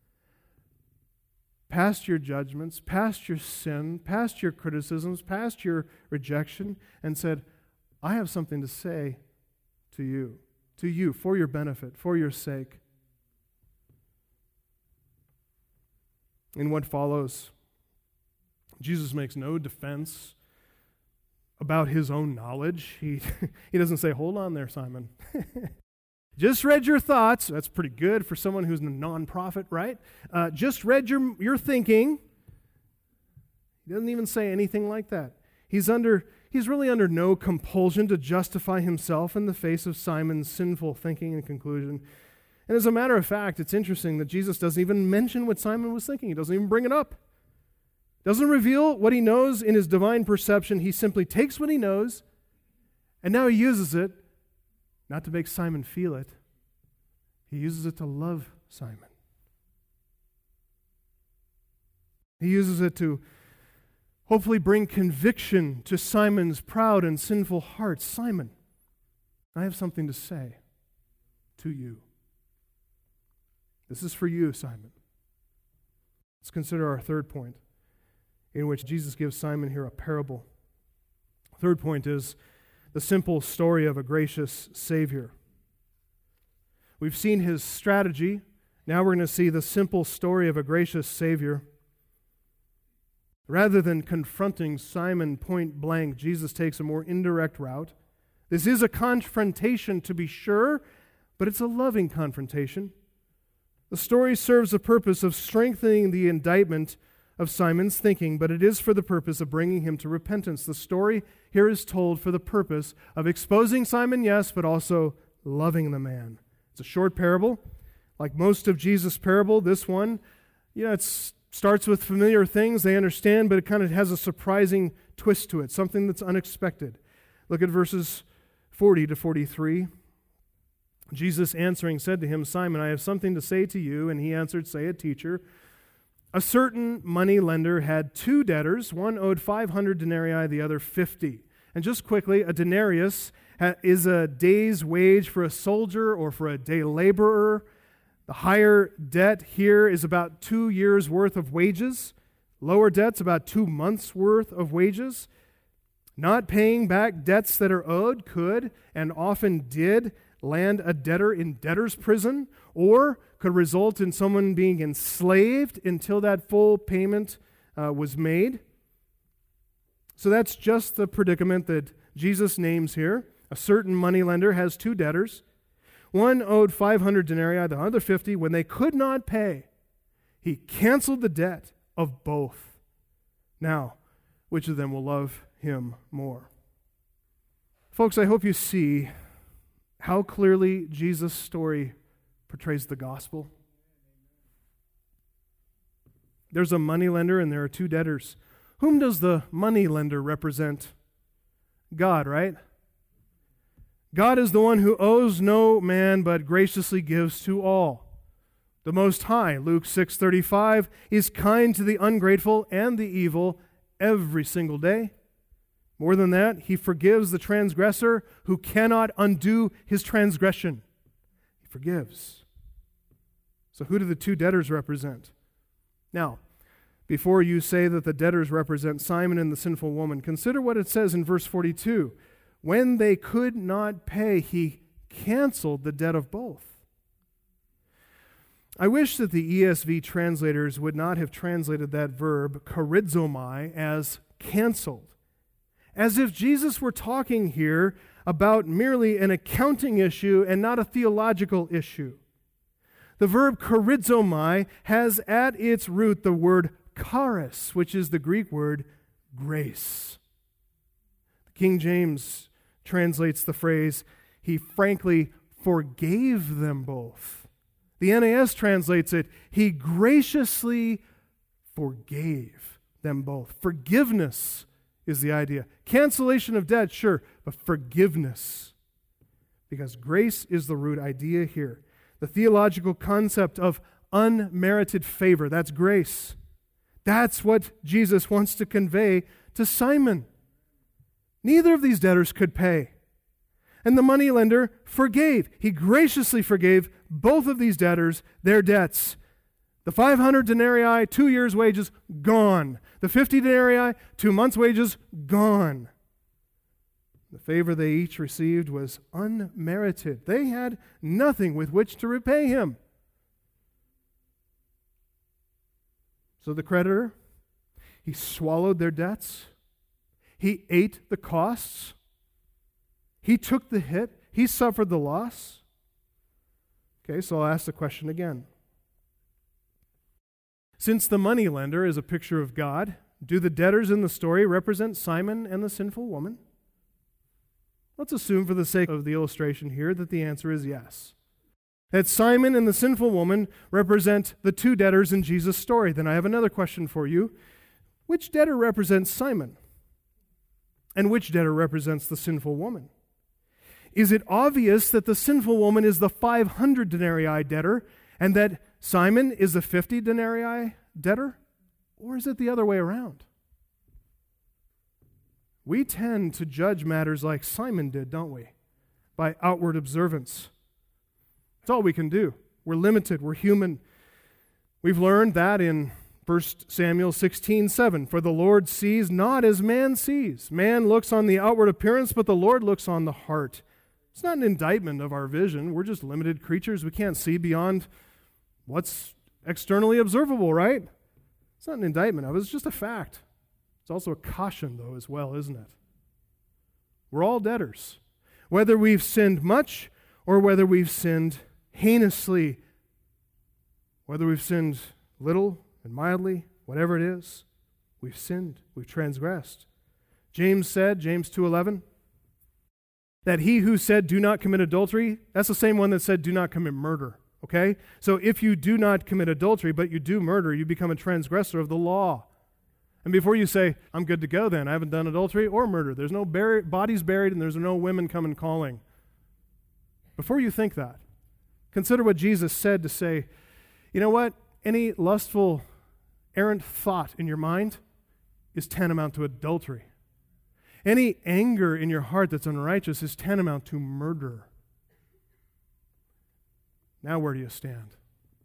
past your judgments, past your sin, past your criticisms, past your rejection, and said, I have something to say to you, for your benefit, for your sake. In what follows, Jesus makes no defense about his own knowledge. He doesn't say, hold on there, Simon. Just read your thoughts. That's pretty good for someone who's a nonprofit, right? Just read your thinking. He doesn't even say anything like that. He's really under no compulsion to justify himself in the face of Simon's sinful thinking and conclusion. And as a matter of fact, it's interesting that Jesus doesn't even mention what Simon was thinking. He doesn't even bring it up. Doesn't reveal what he knows in his divine perception. He simply takes what he knows, and now he uses it not to make Simon feel it. He uses it to love Simon. He uses it to hopefully bring conviction to Simon's proud and sinful heart. Simon, I have something to say to you. This is for you, Simon. Let's consider our third point, in which Jesus gives Simon here a parable. Third point is the simple story of a gracious Savior. We've seen his strategy. Now we're going to see the simple story of a gracious Savior. Rather than confronting Simon point blank, Jesus takes a more indirect route. This is a confrontation, to be sure, but it's a loving confrontation. The story serves the purpose of strengthening the indictment of Simon's thinking, but it is for the purpose of bringing him to repentance. The story here is told for the purpose of exposing Simon, yes, but also loving the man. It's a short parable. Like most of Jesus' parable, this one, it starts with familiar things they understand, but it kind of has a surprising twist to it, something that's unexpected. Look at verses 40 to 43. Jesus answering said to him, Simon, I have something to say to you. And he answered, say it, teacher. A certain money lender had two debtors. One owed 500 denarii, the other 50. And just quickly, a denarius is a day's wage for a soldier or for a day laborer. The higher debt here is about 2 years' worth of wages. Lower debt's about 2 months' worth of wages. Not paying back debts that are owed could, and often did, land a debtor in debtor's prison, or could result in someone being enslaved until that full payment was made. So that's just the predicament that Jesus names here. A certain moneylender has two debtors. One owed 500 denarii, the other 50. When they could not pay, he canceled the debt of both. Now, which of them will love him more? Folks, I hope you see how clearly Jesus' story portrays the gospel. There's a moneylender and there are two debtors. Whom does the moneylender represent? God, right? God is the one who owes no man but graciously gives to all. The Most High, Luke 6:35, is kind to the ungrateful and the evil every single day. More than that, he forgives the transgressor who cannot undo his transgression. He forgives. So who do the two debtors represent? Now, before you say that the debtors represent Simon and the sinful woman, consider what it says in verse 42. When they could not pay, he canceled the debt of both. I wish that the ESV translators would not have translated that verb, charizomai, as canceled, as if Jesus were talking here about merely an accounting issue and not a theological issue. The verb charizomai has at its root the word charis, which is the Greek word grace. King James translates the phrase, he frankly forgave them both. The NAS translates it, he graciously forgave them both. Forgiveness is the idea. Cancellation of debt, sure, but forgiveness. Because grace is the root idea here. The theological concept of unmerited favor, that's grace. That's what Jesus wants to convey to Simon. Neither of these debtors could pay. And the moneylender forgave. He graciously forgave both of these debtors their debts. The 500 denarii, 2 years' wages, gone. The 50 denarii, 2 months' wages, gone. The favor they each received was unmerited. They had nothing with which to repay him. So the creditor, he swallowed their debts. He ate the costs. He took the hit. He suffered the loss. Okay, so I'll ask the question again. Since the moneylender is a picture of God, do the debtors in the story represent Simon and the sinful woman? Let's assume for the sake of the illustration here that the answer is yes. That Simon and the sinful woman represent the two debtors in Jesus' story. Then I have another question for you. Which debtor represents Simon? And which debtor represents the sinful woman? Is it obvious that the sinful woman is the 500 denarii debtor and that Simon is the 50 denarii debtor? Or is it the other way around? We tend to judge matters like Simon did, don't we? By outward observance. That's all we can do. We're limited. We're human. We've learned that in 1 Samuel 16:7. For the Lord sees not as man sees. Man looks on the outward appearance, but the Lord looks on the heart. It's not an indictment of our vision. We're just limited creatures. We can't see beyond what's externally observable, right? It's not an indictment of it. It's just a fact. It's also a caution, though, as well, isn't it? We're all debtors. Whether we've sinned much or whether we've sinned heinously, whether we've sinned little and mildly, whatever it is, we've sinned, we've transgressed. James said, James 2:11, that he who said, do not commit adultery, that's the same one that said, do not commit murder, okay? So if you do not commit adultery, but you do murder, you become a transgressor of the law. And before you say, I'm good to go then, I haven't done adultery or murder, there's no bodies buried and there's no women coming calling. Before you think that, consider what Jesus said to say, you know what? Any lustful, errant thought in your mind is tantamount to adultery. Any anger in your heart that's unrighteous is tantamount to murder. Now where do you stand?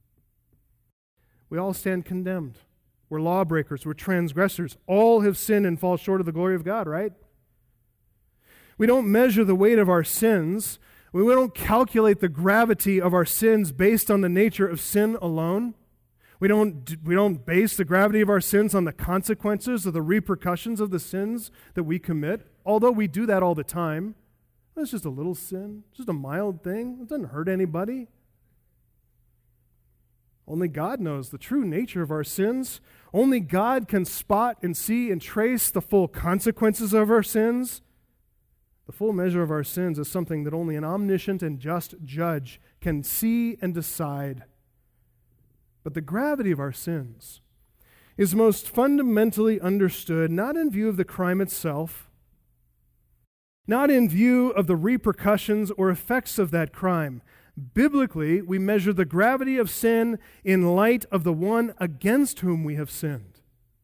We all stand condemned. We're lawbreakers. We're transgressors. All have sinned and fall short of the glory of God, right? We don't measure the weight of our sins. We don't calculate the gravity of our sins based on the nature of sin alone. We don't base the gravity of our sins on the consequences or the repercussions of the sins that we commit, although we do that all the time. It's just a little sin, just a mild thing. It doesn't hurt anybody. Only God knows the true nature of our sins. Only God can spot and see and trace the full consequences of our sins. The full measure of our sins is something that only an omniscient and just judge can see and decide. But the gravity of our sins is most fundamentally understood not in view of the crime itself, not in view of the repercussions or effects of that crime. Biblically, we measure the gravity of sin in light of the one against whom we have sinned.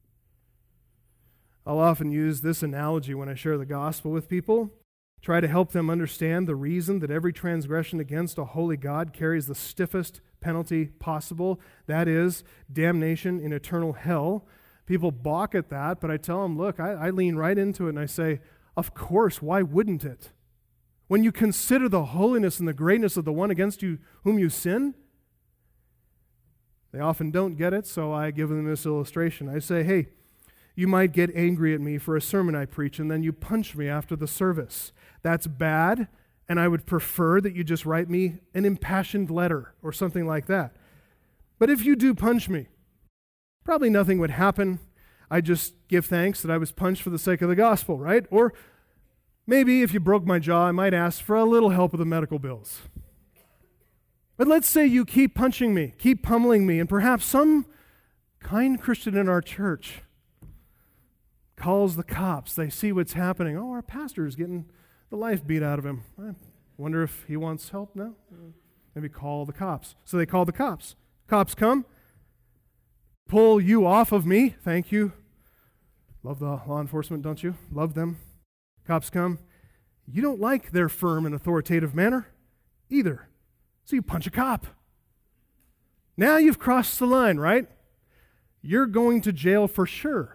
I'll often use this analogy when I share the gospel with people. Try to help them understand the reason that every transgression against a holy God carries the stiffest penalty possible. That is damnation in eternal hell. People balk at that, but I tell them, look, I lean right into it and I say, of course, why wouldn't it? When you consider the holiness and the greatness of the one against you whom you sin, They often don't get it, so I give them this illustration. I say, hey, you might get angry at me for a sermon I preach, and then you punch me after the service. That's bad, and I would prefer that you just write me an impassioned letter or something like that. But if you do punch me, probably nothing would happen. I'd just give thanks that I was punched for the sake of the gospel, right? Or maybe if you broke my jaw, I might ask for a little help with the medical bills. But let's say you keep punching me, keep pummeling me, and perhaps some kind Christian in our church calls the cops. They see what's happening. Oh, our pastor is getting the life beat out of him. I wonder if he wants help now. Maybe call the cops. So they call the cops. Cops come, pull you off of me. Thank you. Love the law enforcement, don't you? Love them. Cops come. You don't like their firm and authoritative manner either. So you punch a cop. Now you've crossed the line, right? You're going to jail for sure.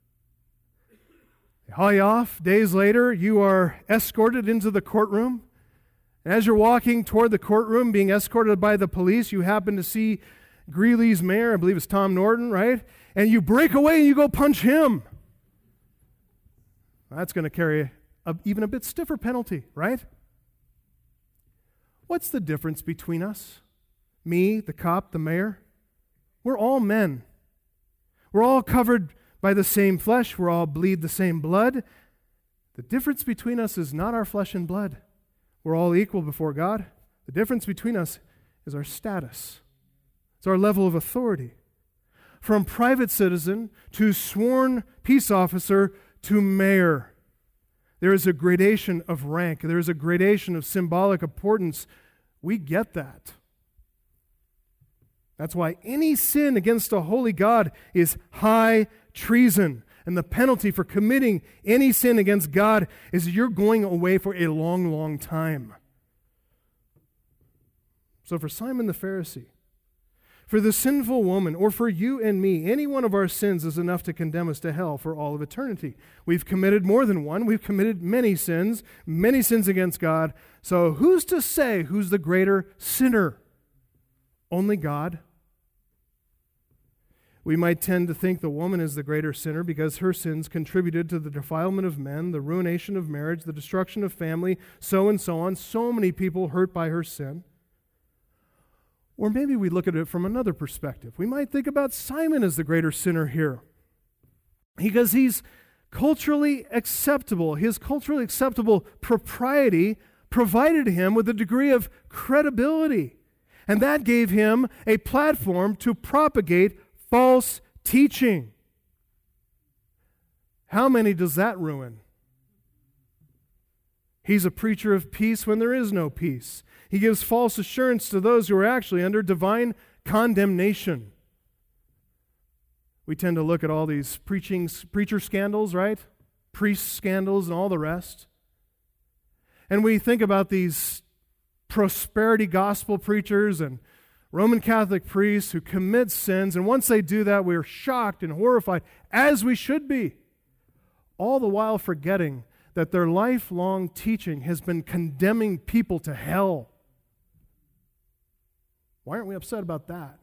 They haul you off. Days later, you are escorted into the courtroom. As you're walking toward the courtroom, being escorted by the police, you happen to see Greeley's mayor, I believe it's Tom Norton, right? And you break away and you go punch him. That's going to carry even a bit stiffer penalty, right? What's the difference between us? Me, the cop, the mayor? We're all men. We're all covered by the same flesh. We're all bleed the same blood. The difference between us is not our flesh and blood. We're all equal before God. The difference between us is our status. It's our level of authority. From private citizen to sworn peace officer to mayor. There is a gradation of rank. There is a gradation of symbolic importance. We get that. That's why any sin against a holy God is high treason. And the penalty for committing any sin against God is you're going away for a long, long time. So for Simon the Pharisee, for the sinful woman, or for you and me, any one of our sins is enough to condemn us to hell for all of eternity. We've committed more than one. We've committed many sins against God. So who's to say who's the greater sinner? Only God. We might tend to think the woman is the greater sinner because her sins contributed to the defilement of men, the ruination of marriage, the destruction of family, so and so on. So many people hurt by her sin. Or maybe we look at it from another perspective. We might think about Simon as the greater sinner here because he's culturally acceptable. His culturally acceptable propriety provided him with a degree of credibility, and that gave him a platform to propagate false teaching. How many does that ruin? He's a preacher of peace when there is no peace. He gives false assurance to those who are actually under divine condemnation. We tend to look at all these preacher scandals, right? Priest scandals and all the rest. And we think about these prosperity gospel preachers and Roman Catholic priests who commit sins, and once they do that, we're shocked and horrified, as we should be, all the while forgetting that their lifelong teaching has been condemning people to hell. Why aren't we upset about that?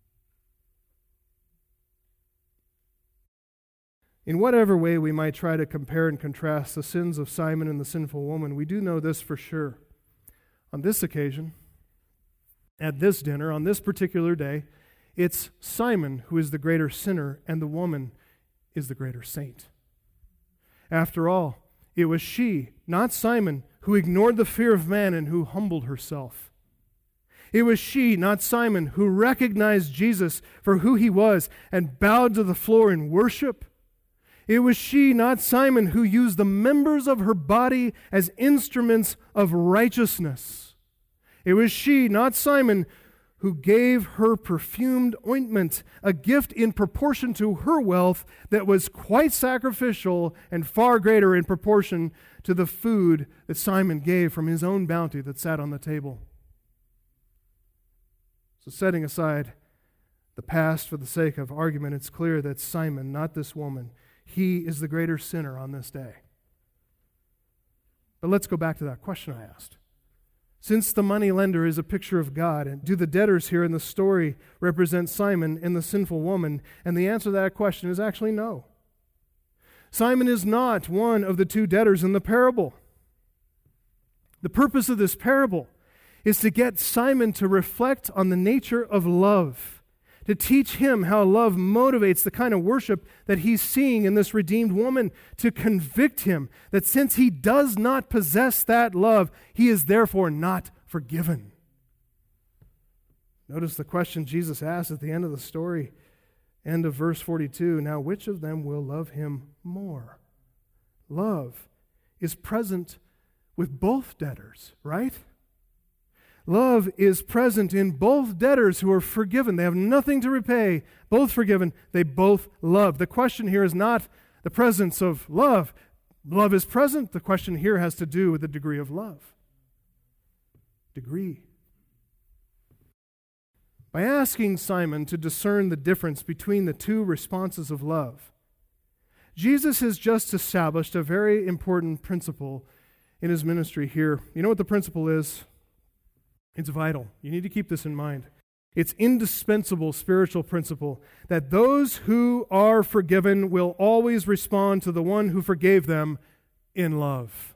In whatever way we might try to compare and contrast the sins of Simon and the sinful woman, we do know this for sure. On this occasion, at this dinner, on this particular day, it's Simon who is the greater sinner and the woman is the greater saint. After all, it was she, not Simon, who ignored the fear of man and who humbled herself. It was she, not Simon, who recognized Jesus for who he was and bowed to the floor in worship. It was she, not Simon, who used the members of her body as instruments of righteousness. It was she, not Simon, who gave her perfumed ointment, a gift in proportion to her wealth that was quite sacrificial and far greater in proportion to the food that Simon gave from his own bounty that sat on the table. So setting aside the past for the sake of argument, it's clear that Simon, not this woman, he is the greater sinner on this day. But let's go back to that question I asked. Since the moneylender is a picture of God, and do the debtors here in the story represent Simon and the sinful woman? And the answer to that question is actually no. Simon is not one of the two debtors in the parable. The purpose of this parable is to get Simon to reflect on the nature of love, to teach him how love motivates the kind of worship that he's seeing in this redeemed woman, to convict him that since he does not possess that love, he is therefore not forgiven. Notice the question Jesus asked at the end of the story, end of verse 42. Now, which of them will love him more? Love is present with both debtors, right? Love is present in both debtors who are forgiven. They have nothing to repay, both forgiven, they both love. The question here is not the presence of love. Love is present. The question here has to do with the degree of love. Degree. By asking Simon to discern the difference between the two responses of love, Jesus has just established a very important principle in his ministry here. You know what the principle is? It's vital. You need to keep this in mind. It's indispensable spiritual principle that those who are forgiven will always respond to the one who forgave them in love.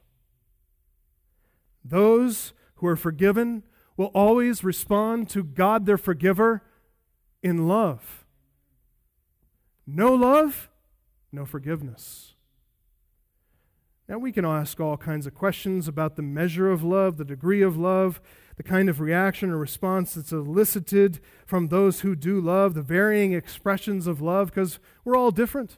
Those who are forgiven will always respond to God, their forgiver, in love. No love, no forgiveness. Now, we can ask all kinds of questions about the measure of love, the degree of love, the kind of reaction or response that's elicited from those who do love, the varying expressions of love, because we're all different.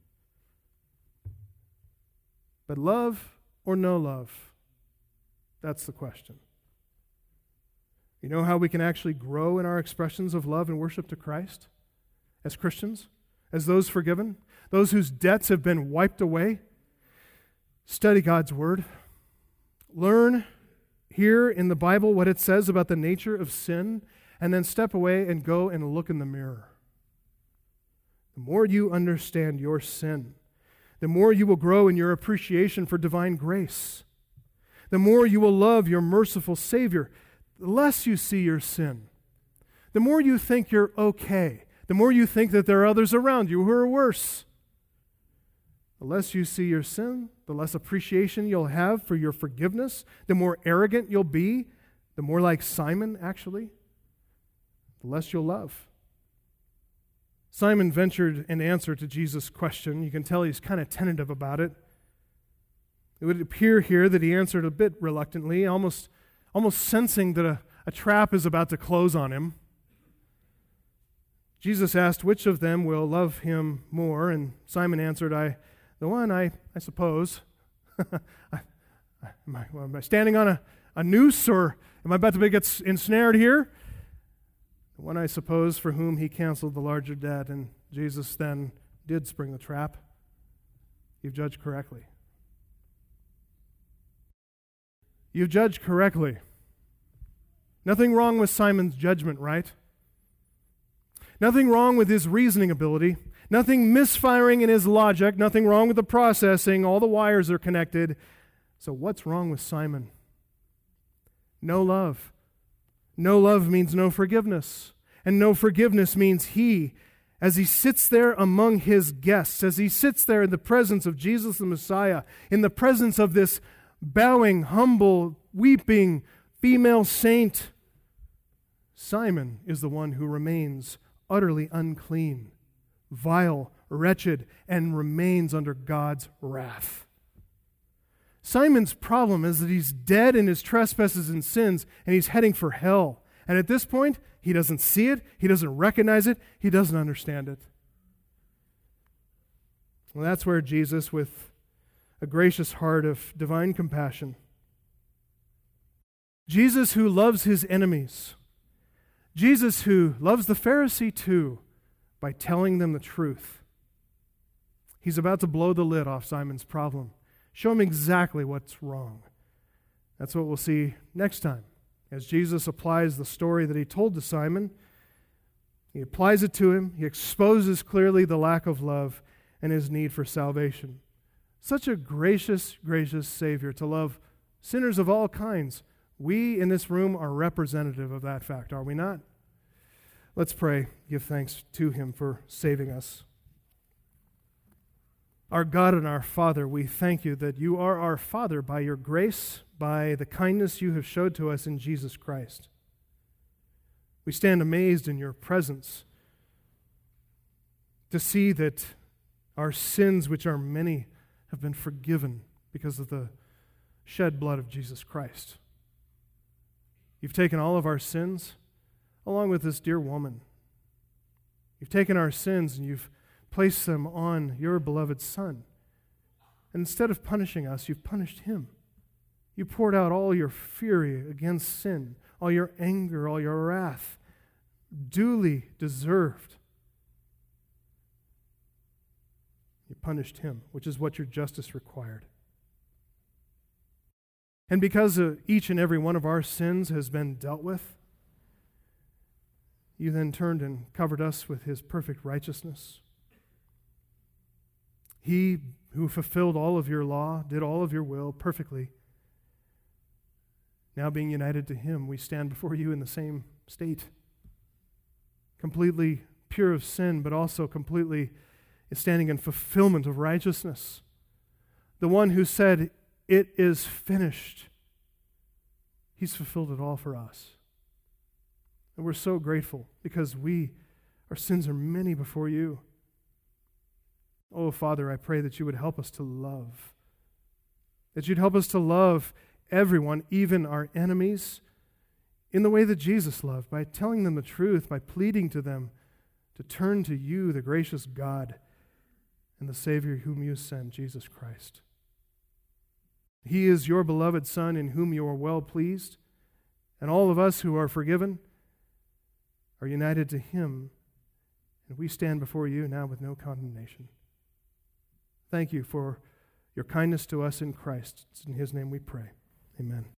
But love or no love? That's the question. You know how we can actually grow in our expressions of love and worship to Christ as Christians, as those forgiven, those whose debts have been wiped away? Study God's Word. Learn here in the Bible what it says about the nature of sin, and then step away and go and look in the mirror. The more you understand your sin, the more you will grow in your appreciation for divine grace. The more you will love your merciful Savior. The less you see your sin, the more you think you're okay, the more you think that there are others around you who are worse. The less you see your sin, the less appreciation you'll have for your forgiveness, the more arrogant you'll be, the more like Simon, actually, the less you'll love. Simon ventured an answer to Jesus' question. You can tell he's kind of tentative about it. It would appear here that he answered a bit reluctantly, almost sensing that a trap is about to close on him. Jesus asked, which of them will love him more? And Simon answered, the one, I suppose. Am I standing on a noose, or am I about to get ensnared here? The one, I suppose, for whom he canceled the larger debt. And Jesus then did spring the trap. You've judged correctly. You've judged correctly. Nothing wrong with Simon's judgment, right? Nothing wrong with his reasoning ability. Nothing misfiring in his logic. Nothing wrong with the processing. All the wires are connected. So what's wrong with Simon? No love. No love means no forgiveness. And no forgiveness means he, as he sits there among his guests, as he sits there in the presence of Jesus the Messiah, in the presence of this bowing, humble, weeping female saint, Simon is the one who remains utterly unclean, vile, wretched, and remains under God's wrath. Simon's problem is that he's dead in his trespasses and sins, and he's heading for hell. And at this point, he doesn't see it, he doesn't recognize it, he doesn't understand it. Well, that's where Jesus, with a gracious heart of divine compassion, Jesus who loves his enemies, Jesus who loves the Pharisee too, by telling them the truth. He's about to blow the lid off Simon's problem. Show him exactly what's wrong. That's what we'll see next time. As Jesus applies the story that he told to Simon, he applies it to him. He exposes clearly the lack of love and his need for salvation. Such a gracious, gracious Savior to love sinners of all kinds We in this room are representative of that fact, are we not? Let's pray, give thanks to him for saving us. Our God and our Father, we thank you that you are our Father by your grace, by the kindness you have showed to us in Jesus Christ. We stand amazed in your presence to see that our sins, which are many, have been forgiven because of the shed blood of Jesus Christ. You've taken all of our sins, along with this dear woman. You've taken our sins and you've placed them on your beloved Son. And instead of punishing us, you've punished him. You poured out all your fury against sin, all your anger, all your wrath, duly deserved. You punished him, which is what your justice required. And because each and every one of our sins has been dealt with, you then turned and covered us with his perfect righteousness. He who fulfilled all of your law, did all of your will perfectly. Now being united to him, we stand before you in the same state, completely pure of sin, but also completely standing in fulfillment of righteousness. The one who said, "It is finished," he's fulfilled it all for us. And we're so grateful because our sins are many before you. Oh, Father, I pray that you would help us to love. That you'd help us to love everyone, even our enemies, in the way that Jesus loved, by telling them the truth, by pleading to them to turn to you, the gracious God, and the Savior whom you sent, Jesus Christ. He is your beloved Son in whom you are well pleased, and all of us who are forgiven are united to him, and we stand before you now with no condemnation. Thank you for your kindness to us in Christ. It's in his name we pray. Amen.